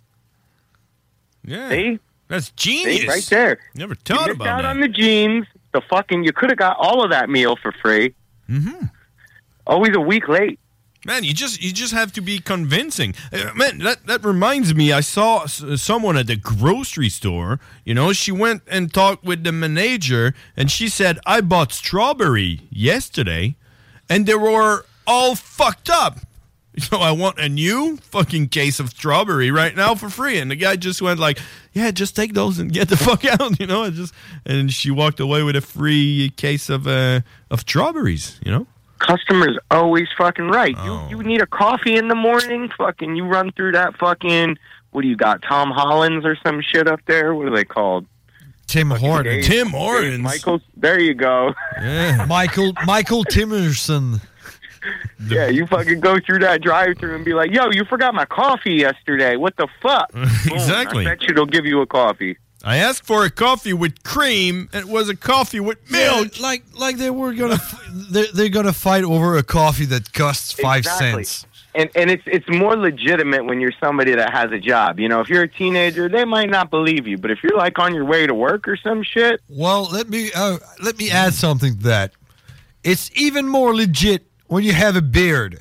Yeah. See? That's See? genius. Right there. Never You thought missed about out that. on the jeans. The fucking, you could have got all of that meal for free. Mm-hmm. Always a week late. Man, you just you just have to be convincing. Uh, man, that, that reminds me, I saw s- someone at the grocery store, you know, she went and talked with the manager, and she said, I bought strawberry yesterday, and they were all fucked up. So I want a new fucking case of strawberry right now for free. And the guy just went like, yeah, just take those and get the fuck out, you know. And, just, and she walked away with a free case of uh, of strawberries, you know. Customer's always fucking right. Oh. You you need a coffee in the morning, fucking you run through that fucking, what do you got, Tom Hollins or some shit up there? What are they called? Tim Hortons. Tim Hortons. Michael, there you go. Yeah. Michael Michael Timerson. Yeah, you fucking go through that drive-thru and be like, yo, you forgot my coffee yesterday. What the fuck? Exactly. Boom, I bet you they'll give you a coffee. I asked for a coffee with cream, and it was a coffee with milk. Yeah, like like they were gonna they're, they're gonna fight over a coffee that costs five Exactly. cents. And and it's it's more legitimate when you're somebody that has a job. You know, if you're a teenager, they might not believe you. But if you're like on your way to work or some shit, Well, let me uh, let me add something to that. It's even more legit when you have a beard.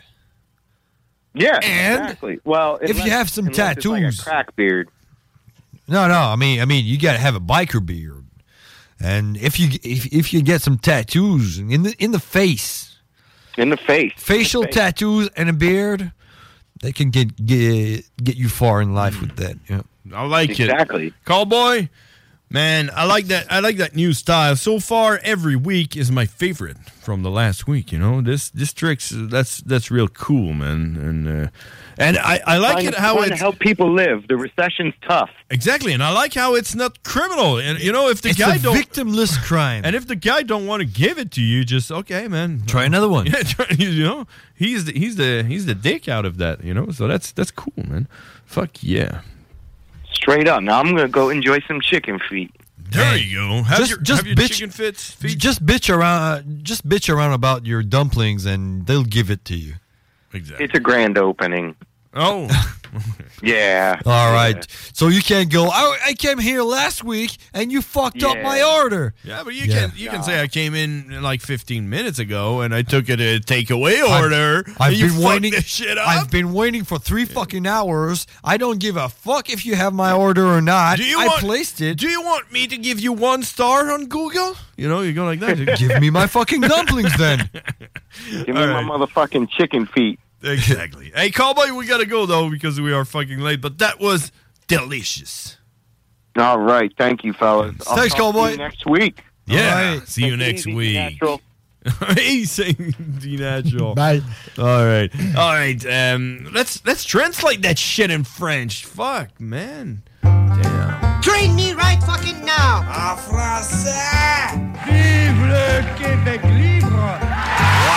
yeah, And exactly. Well, if you unless- have some unless it's like a tattoos. crack beard. No, no. I mean, I mean, you got to have a biker beard, and if you if if you get some tattoos in the in the face, in the face, facial In the face. tattoos and a beard, they can get get get you far in life with that. Yeah. I like it. Exactly. Cowboy, man, I like that. I like that new style. So far, every week is my favorite from the last week. You know, this this tricks. That's that's real cool, man. And uh, and I, I like Trying it to- how trying to it's help people live. The recession's tough. exactly, and I like how it's not criminal. And you know, if the It's guy a don't victimless crime. and if the guy don't want to give it to you, just okay, man. Try another one. Yeah, try, you know, he's the, he's the he's the dick out of that. You know, so that's that's cool, man. Fuck yeah. Straight up. Now I'm gonna go enjoy some chicken feet. There you go. Have just your, just have your bitch, chicken fits. Feet. just bitch around, uh, just bitch around about your dumplings, and they'll give it to you. Exactly. It's a grand opening. Oh. Yeah. All right. So you can't go. I, I came here last week and you fucked up Yeah. my order. Yeah, but you Yeah. can you can say I came in like fifteen minutes ago and I took it a takeaway I've- order. I've and you been fucked waiting. this shit up. I've been waiting for three fucking hours. I don't give a fuck if you have my order or not. do you I want, placed it. Do you want me to give you one star on Google? You know, you go like that. Give me my fucking dumplings then. Give me All my right. motherfucking chicken feet. Exactly. Hey, Cowboy, we gotta go though because we are fucking late. But that was delicious. All right. Thank you, fellas. I'll Thanks, talk to you Cowboy. next week. Yeah. All right. See you Take it next easy, week. Natural. He's saying D natural. Bye. All right. All right. Um, let's let's translate that shit in French. Fuck, man. Damn. Train me right fucking now. En français. Vive le Québec libre. Wow,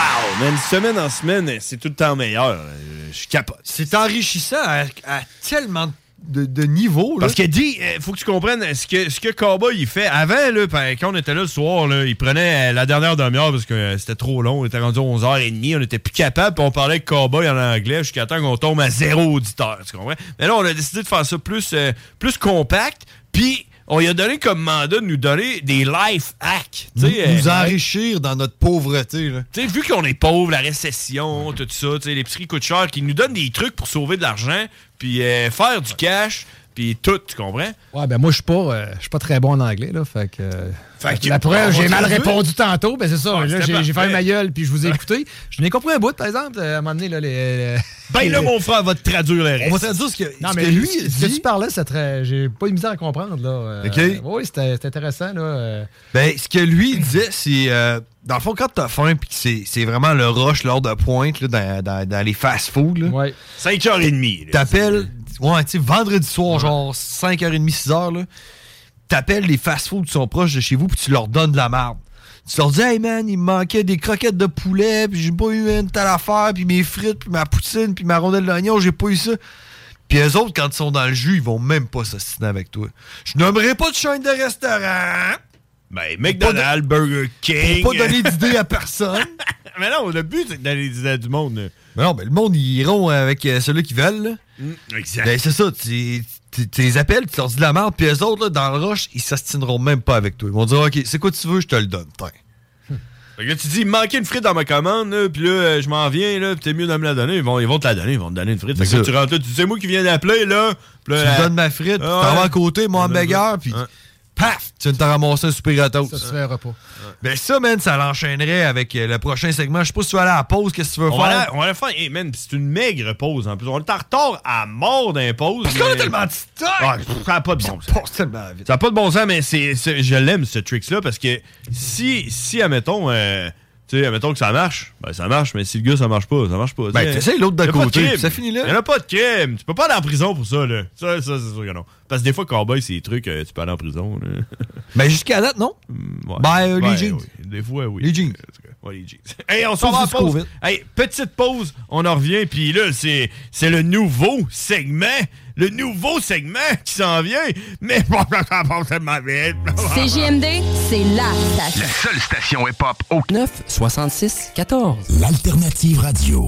Man, semaine en semaine, c'est tout le temps meilleur. Je capote. C'est enrichissant à, à tellement de, de niveaux. Là. Parce qu'il dit, il faut que tu comprennes, ce que, ce que Cowboy il fait. Avant, là, quand on était là le soir, là, il prenait la dernière demi-heure parce que euh, c'était trop long. On était rendu à onze heures trente, on était plus capable, puis on parlait avec Cowboy en anglais jusqu'à temps qu'on tombe à zéro auditeur. Tu comprends? Mais là, on a décidé de faire ça plus, euh, plus compact, puis on lui a donné comme mandat de nous donner des life hacks. Nous, euh, nous enrichir dans notre pauvreté. Là. Vu qu'on est pauvre, la récession, tout ça, l'épicerie coûte cher, qui nous donne des trucs pour sauver de l'argent, puis euh, faire du cash, puis tout, tu comprends? Ouais, ben moi, je suis pas, euh, je suis pas très bon en anglais, là, fait que... Euh, fait que la preuve, j'ai mal traduire. répondu tantôt, ben c'est ça, Ouais, là, j'ai, parfait. j'ai fait ma gueule, puis je vous ai écouté. Je n'ai compris un bout, par exemple, à un moment donné, là, les... Ben là, mon frère va te traduire le reste. On va traduire ce que, Non, ce mais que lui, lui ce dit. que tu parlais, c'est très... j'ai pas eu de misère à comprendre, là. Euh, OK. Oui, c'était, c'était intéressant, là. Euh... Ben, ce que lui disait, c'est... Euh, dans le fond, quand t'as faim, puis que c'est, c'est vraiment le rush, l'heure de pointe, là, dans, dans, dans les fast-food, là. Ouais. cinq heures trente. T'appelles... Ouais, tu sais, vendredi soir, genre cinq heures trente, six heures, là. T'appelles les fast-food qui sont proches de chez vous, puis tu leur donnes de la merde. Tu leur dis, hey man, il me manquait des croquettes de poulet, puis j'ai pas eu une telle affaire, puis mes frites, puis ma poutine, puis ma rondelle d'oignon, j'ai pas eu ça. Puis eux autres, quand ils sont dans le jus, ils vont même pas s'assiner avec toi. Je nommerai pas de chaîne de restaurant. Ben, McDonald's, Burger King. Pour pas donner d'idées à personne. Mais non, le but, c'est de donner des idées à du monde. Là. Mais non, ben, le monde, ils iront avec euh, ceux-là qui veulent. Là. Mm, exact. Ben, c'est ça, tu, tu, tu les appelles, tu leur dis de la merde, puis eux autres, là, dans le rush, ils s'astineront même pas avec toi. Ils vont dire, OK, c'est quoi tu veux, je te le donne. Tiens. Fait que tu dis, il me manquait une frite dans ma commande, là, puis là, euh, je m'en viens, là, puis t'es mieux de me la donner. Ils vont, ils vont te la donner, ils vont te donner une frite. Fait que là, tu rentres là, tu dis, c'est moi qui viens d'appeler, là. Puis là, Tu me euh, donnes ma frite, puis ah, t'en ouais. vas à côté, mon hamburger, puis Ouais. paf, tu viens de te ramasser un super gâteau. Ça se verra pas. Ben ça, man, ça l'enchaînerait avec euh, le prochain segment. Je sais pas si tu vas aller à la pause, qu'est-ce que tu veux On va, faire? la, on va la faire. Hey, man, c'est une maigre pause en plus. On est en retard à mort d'un pause. Parce qu'on a tellement de stock! Ah, ça n'a pas de bon sens. passe tellement vite. Ça n'a pas de bon sens, mais c'est, c'est- je l'aime, ce trick-là, parce que si, si admettons, euh, tu sais, admettons que ça marche, ben ça marche, mais si le gars, ça marche pas, ça marche pas. Ben, t'essayes l'autre de Y a pas de côté, crime. puis ça finit là. Il n'y en a pas de crime. Tu peux pas aller en prison pour ça, là. Ça, ça c'est sûr que non. Parce que des fois, Cowboy, c'est des trucs, euh, tu peux aller en prison, là. Ben, jusqu'à date, non? Ouais. Ben, euh, les Ouais, jeans. oui. Des fois, oui. Les jeans. Ouais, les jeans. Hey, on s'en va en Pause du pause. COVID. Hey, petite pause, on en revient, puis là, c'est, c'est le nouveau segment. Le nouveau segment qui s'en vient. Mais bon, ça passe tellement vite. C J M D, c'est la station. La seule station hip-hop au neuf soixante-six quatorze. L'alternative radio.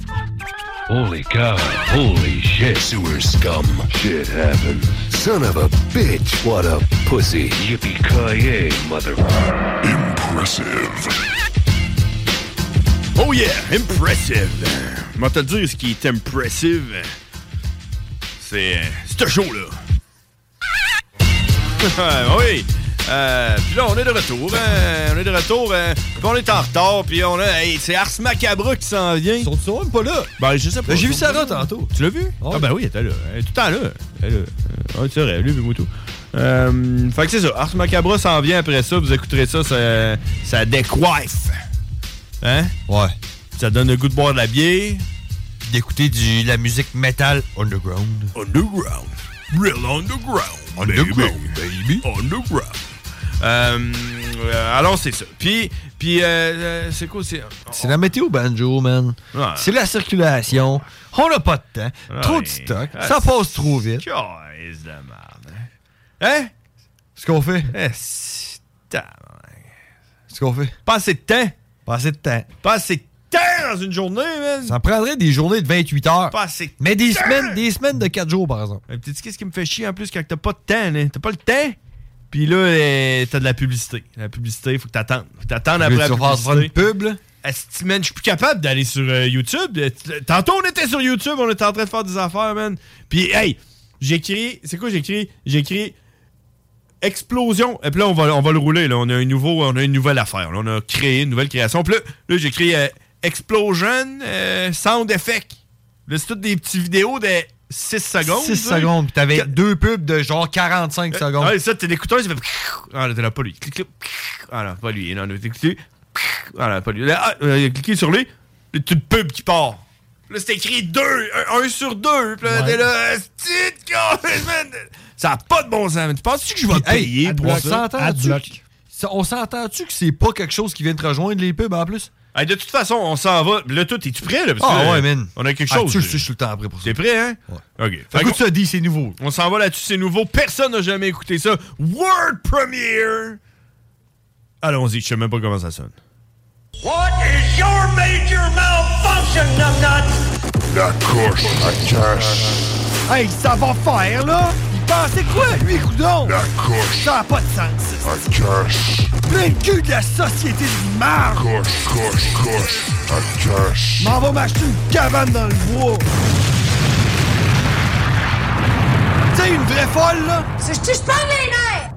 Holy cow, holy shit. Sewer scum. Shit happened. Son of a bitch. What a pussy. Yippee-ki-yay, mother... Impressive. Oh yeah, impressive. Je vais te dire ce qui est impressive. C'est ce show-là. Oui. Euh, puis là, on est de retour. Hein, on est de retour. Euh, puis on est en retard. Puis on a. Hey, c'est Ars Macabra qui s'en vient. Ils sont ils même pas là? Ben, je sais pas. Ben, j'ai vu Sarah tantôt. Tu l'as vu? Oh. Ah, ben oui, elle était là. Elle est tout le temps là. Elle est là. Euh, ouais, c'est vrai, lui, vu tout. Euh, fait que c'est ça. Ars Macabra s'en vient après ça. Vous écouterez ça. Ça, ça décoiffe. Hein? Ouais. Ça donne le goût de boire de la bière. D'écouter de la musique metal underground. Underground. Real underground. Underground, baby. Underground. Euh, euh, alors, c'est ça. Puis, puis euh, euh, c'est quoi? C'est, C'est la météo banjo, man. Ouais. C'est la circulation. On n'a pas de temps. Ouais. Trop de stock. Ah, ça passe trop vite. Calice de merde. Hein? Ce qu'on fait? Eh, c'est... Ce qu'on fait? Pas assez de temps. Pas assez de temps. Pas assez de temps dans une journée, man. Ça prendrait des journées de vingt-huit heures. Pas assez de Mais des temps. semaines, des semaines de quatre jours, par exemple. Un petit qu'est-ce qui me fait chier en plus quand t'as pas de temps, là? T'as pas le temps? Puis là, euh, t'as de la publicité. La publicité, il faut que t'attendes. Faut que t'attendes après la Tu vas faire une publicité. pub, là? Asti, man, je suis plus capable d'aller sur euh, YouTube. Tantôt, on était sur YouTube, on était en train de faire des affaires, man. Puis, hey, j'ai écrit... C'est quoi j'ai écrit? J'ai écrit... Explosion. Et puis là, on va, on va le rouler. Là. On, a un nouveau, on a une nouvelle affaire. Là. On a créé une nouvelle création. Puis là, là j'ai écrit euh, Explosion euh, Sound Effect. Là, c'est toutes des petites vidéos de six secondes. six secondes. Puis t'avais Qu- deux pubs de genre quarante-cinq secondes. Ouais, ça, t'es l'écouteur, ça fait... Ah, là, t'es là, pas lui. Clique, clique. Ah, non, pas lui. Non, non, t'es cliqué. Ah, non, pas lui. Là, ah, euh, cliquez sur lui. Là, t'as une pub qui part. Là, c'est écrit deux. Un, un sur deux. Puis là, Ouais. t'es là... Asti, man. Ça n'a pas de bon sens. Tu penses-tu que je vais Hey, payer pour on ça? s'entend-tu Adblock. que On s'entend-tu que c'est pas quelque chose qui vient te rejoindre, les pubs, en plus? Hey, de toute façon, on s'en va. Là, toi, es-tu prêt? Là? Parce ah que, ouais, man. On a quelque ah, chose. Tu sais, je suis tout le temps prêt pour ça. T'es prêt, hein? Ouais. OK. Fait écoute ça, dit, c'est nouveau. On s'en va là-dessus, c'est nouveau. Personne n'a jamais écouté ça. World Premiere! Allons-y, je sais même pas comment ça sonne. What is your major malfunction, numbnut? La coche à cash. Hey, ça va faire, là? Il pensait quoi, lui, coudon? La coche. Ça a pas de sens. À cash. Plein de cul de la société de marde. Coche, coche, coche. À cash. M'en va m'acheter une cabane dans le bois. Tu sais, une vraie folle, là? C'est je te parle les nerfs!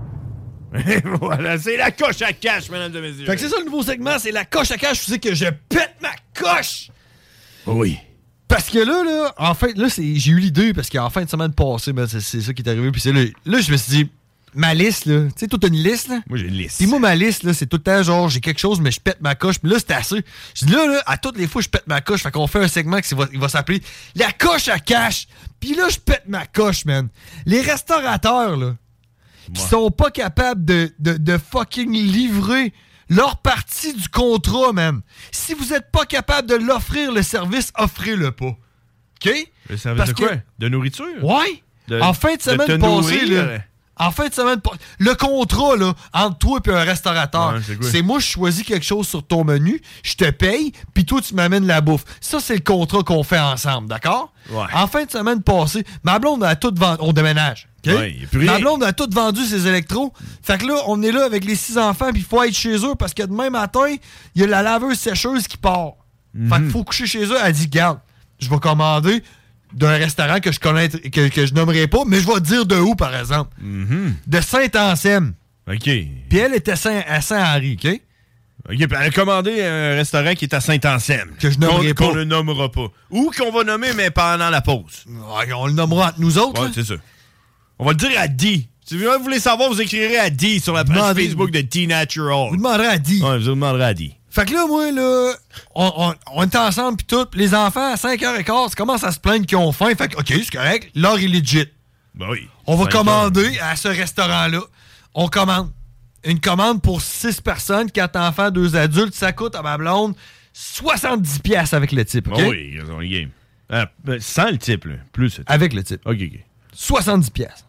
Et voilà, c'est la coche à cash, mesdames et messieurs. Fait que c'est ça le nouveau segment, c'est la coche à cash. Je sais que je pète ma coche. Oui. Parce que là, là, en fait, là, c'est, j'ai eu l'idée parce qu'en fin de semaine passée, ben, c'est, c'est ça qui est arrivé. Puis c'est là, là, je me suis dit, ma liste, là, tu sais, toi, t'as une liste, là? Moi, j'ai une liste. Puis moi, ma liste, là, c'est tout le temps genre, j'ai quelque chose, mais je pète ma coche. Puis là, c'est assez. Je dis là, là, à toutes les fois, je pète ma coche. Fait qu'on fait un segment qui va, il va s'appeler la coche à cash. Puis là, je pète ma coche, man. Les restaurateurs, là, qui ouais. sont pas capables de, de, de fucking livrer leur partie du contrat, man. Si vous êtes pas capable de l'offrir, le service, offrez-le pas. OK? Le service Parce de quoi? que, de nourriture? Ouais. De, en fin de semaine passée, là, en fin de semaine passée, le contrat, là, entre toi et un restaurateur, ouais, c'est, c'est moi, je choisis quelque chose sur ton menu, je te paye, puis toi, tu m'amènes la bouffe. Ça, c'est le contrat qu'on fait ensemble, d'accord? Ouais. En fin de semaine passée, ma blonde a tout vendu. On déménage. Okay? Ouais, y a plus rien. Ma blonde a tout vendu ses électros. Fait que là, on est là avec les six enfants, puis il faut être chez eux parce que demain matin, il y a la laveuse sécheuse qui part. Mm-hmm. Fait qu'il faut coucher chez eux. Elle dit, garde, je vais commander d'un restaurant que je connais, que, que je nommerai pas, mais je vais te dire de où, par exemple. Mm-hmm. De Saint-Anselme. OK. Puis elle était Saint- à Saint-Henri, OK? OK, puis elle a commandé un restaurant qui est à Saint-Anselme. Que je nommerai qu'on, pas. Qu'on ne nommera pas. Ou qu'on va nommer, mais pendant la pause. Ouais, on le nommera entre nous autres. Ouais, là. c'est ça. On va le dire à D. Si vous voulez savoir, vous écrirez à D sur la page Demandez, Facebook de D-Natural. Vous demanderez à D. Ouais, vous demanderez à D. Fait que là, moi, là, on, on, on est ensemble pis tout. Pis les enfants, à cinq heures quinze, commencent à se plaindre qu'ils ont faim. Fait que, OK, c'est correct. L'heure est legit. Ben oui. On va cinq commander heures. à ce restaurant-là. On commande. Une commande pour six personnes, quatre enfants, deux adultes. Ça coûte à ma blonde soixante-dix piastres avec le type, OK? Oh oui, on est game. Ah, sans le type, là. Plus le type. Avec le type. OK, OK. soixante-dix piastres.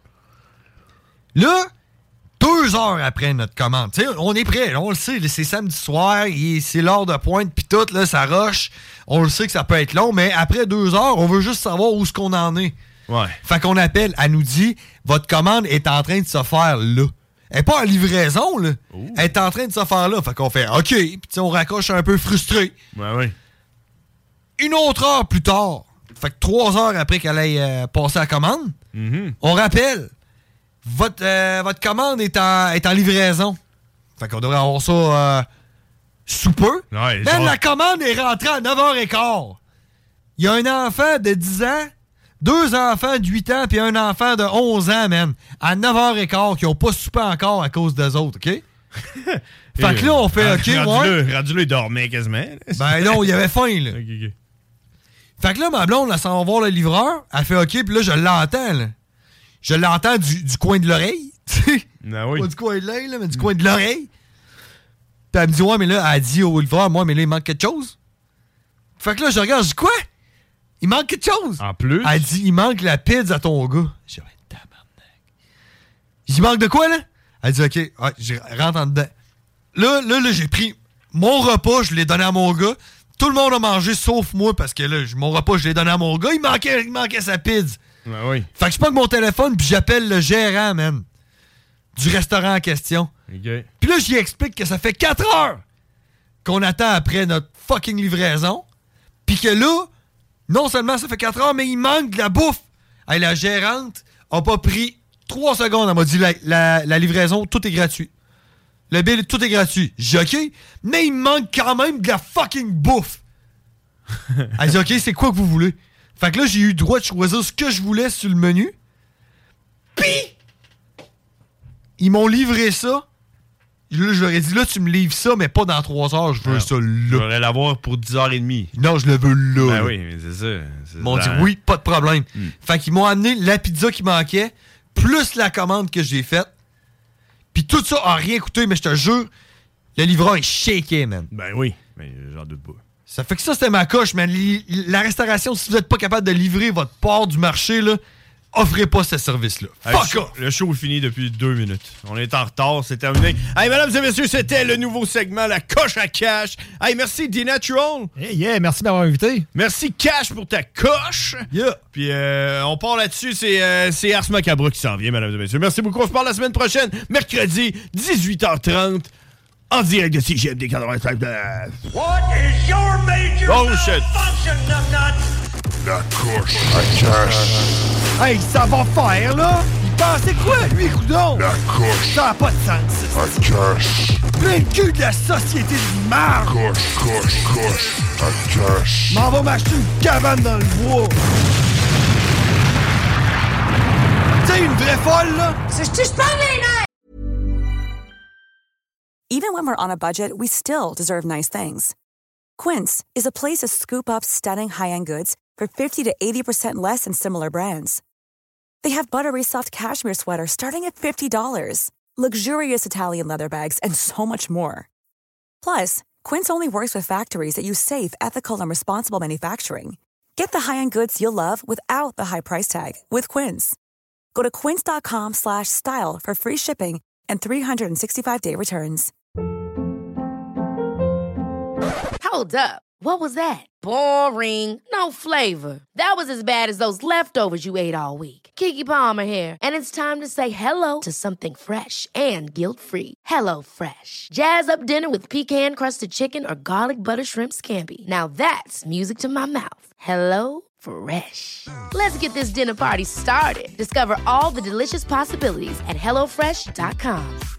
Là, deux heures après notre commande, tu sais, on est prêt, là, on le sait, là, c'est samedi soir, il, c'est l'heure de pointe, puis tout, là, ça rush. On le sait que ça peut être long, mais après deux heures, on veut juste savoir où est-ce qu'on en est. Ouais. Fait qu'on appelle, elle nous dit, votre commande est en train de se faire là. Elle n'est pas en livraison, là. Ouh. Elle est en train de se faire là. Fait qu'on fait OK, puis on raccroche un peu frustré. Ouais, ouais. Une autre heure plus tard, fait que trois heures après qu'elle ait euh, passé la commande, mm-hmm. on rappelle, votre, euh, votre commande est en, est en livraison. Fait qu'on devrait avoir ça euh, sous peu. Ouais, Même genre... la commande est rentrée à neuf heures quinze. Il y a un enfant de dix ans, deux enfants de huit ans, puis un enfant de onze ans, man, à neuf heures quinze, qui n'ont pas soupé encore à cause des autres, OK? Fait que là, on fait OK, rendu ouais. Rendu là, il dormait quasiment. Ben non, il avait faim, là. OK, OK. Fait que là, ma blonde, elle s'en va voir le livreur. Elle fait OK, puis là, je l'entends, là. Je l'entends du, du coin de l'oreille, tu sais. Ah oui. Pas du coin de l'œil, là, mais du coin de l'oreille. Puis elle me dit, ouais, mais là, elle dit au livreur, moi, mais là, il manque quelque chose. Fait que là, je regarde, je dis, quoi? Il manque quelque chose. En plus? Elle dit, il manque la pizza à ton gars. Je dis, ouais, tabarnak. Il manque de quoi, là? Elle dit, OK, ouais, je rentre en dedans. Là, là, là, j'ai pris mon repas, je l'ai donné à mon gars. Tout le monde a mangé sauf moi parce que là, mon repas, je l'ai donné à mon gars. Il manquait, il manquait sa pizza. Ah oui. Fait que je prends mon téléphone puis j'appelle le gérant, man, du restaurant en question. OK. Puis là, j'y explique que ça fait quatre heures qu'on attend après notre fucking livraison. Puis que là, non seulement ça fait quatre heures, mais il manque de la bouffe. Hey, la gérante a pas pris trois secondes. Elle m'a dit la, la, la livraison, tout est gratuit. Le bill, tout est gratuit. J'ai dit OK, mais il manque quand même de la fucking bouffe. Elle dit OK, c'est quoi que vous voulez? Fait que là, j'ai eu le droit de choisir ce que je voulais sur le menu. Puis, ils m'ont livré ça. Là, je leur ai dit, là, tu me livres ça, mais pas dans trois heures, je veux non, ça là. Je voudrais l'avoir pour dix heures trente. Non, je le veux là. Ben là. oui, mais c'est ça. C'est Ils m'ont ça. dit oui, pas de problème. Mm. Fait qu'ils m'ont amené la pizza qui manquait, plus la commande que j'ai faite. Puis tout ça a rien coûté, mais je te jure, le livreur est shaké, man. Ben oui, mais j'en doute pas. Ça fait que ça, c'était ma coche, man. Li- La restauration, si vous n'êtes pas capable de livrer votre part du marché, là, offrez pas ce service-là. Hey, Fuck le, show, le show est fini depuis deux minutes. On est en retard, c'est terminé. Hey, mesdames et messieurs, c'était le nouveau segment, la coche à cash. Hey, merci D-Natural. Hey, yeah, merci d'avoir invité. Merci Cash pour ta coche. Yeah. Puis euh, on part là-dessus, c'est, euh, c'est Ars Macabre qui s'en vient, mesdames et messieurs. Merci beaucoup, on se parle la semaine prochaine, mercredi, dix-huit heures trente, en direct de C G M D quatre-vingt-cinq. What is your major Oh shit. function, numbnuts? La coche à cash. Hey, ça va faire, là? Il pensait quoi, lui, coudon? La coche Ça n'a pas de sens. à cash. Plein de cul de la société du marde. Coche, coche, coche à cash. M'en va m'acheter une cabane dans le bois. Tu sais, une vraie folle, là? C'est juste pas les Even when we're on a budget, we still deserve nice things. Quince is a place to scoop up stunning high-end goods for fifty to eighty percent less than similar brands. They have buttery soft cashmere sweaters starting at fifty dollars, luxurious Italian leather bags, and so much more. Plus, Quince only works with factories that use safe, ethical, and responsible manufacturing. Get the high-end goods you'll love without the high price tag with Quince. Go to quince.com slash style for free shipping and three sixty-five day returns. Hold up. What was that? Boring. No flavor. That was as bad as those leftovers you ate all week. Keke Palmer here, and it's time to say hello to something fresh and guilt-free. Hello Fresh. Jazz up dinner with pecan-crusted chicken or garlic butter shrimp scampi. Now that's music to my mouth. Hello Fresh. Let's get this dinner party started. Discover all the delicious possibilities at hello fresh dot com.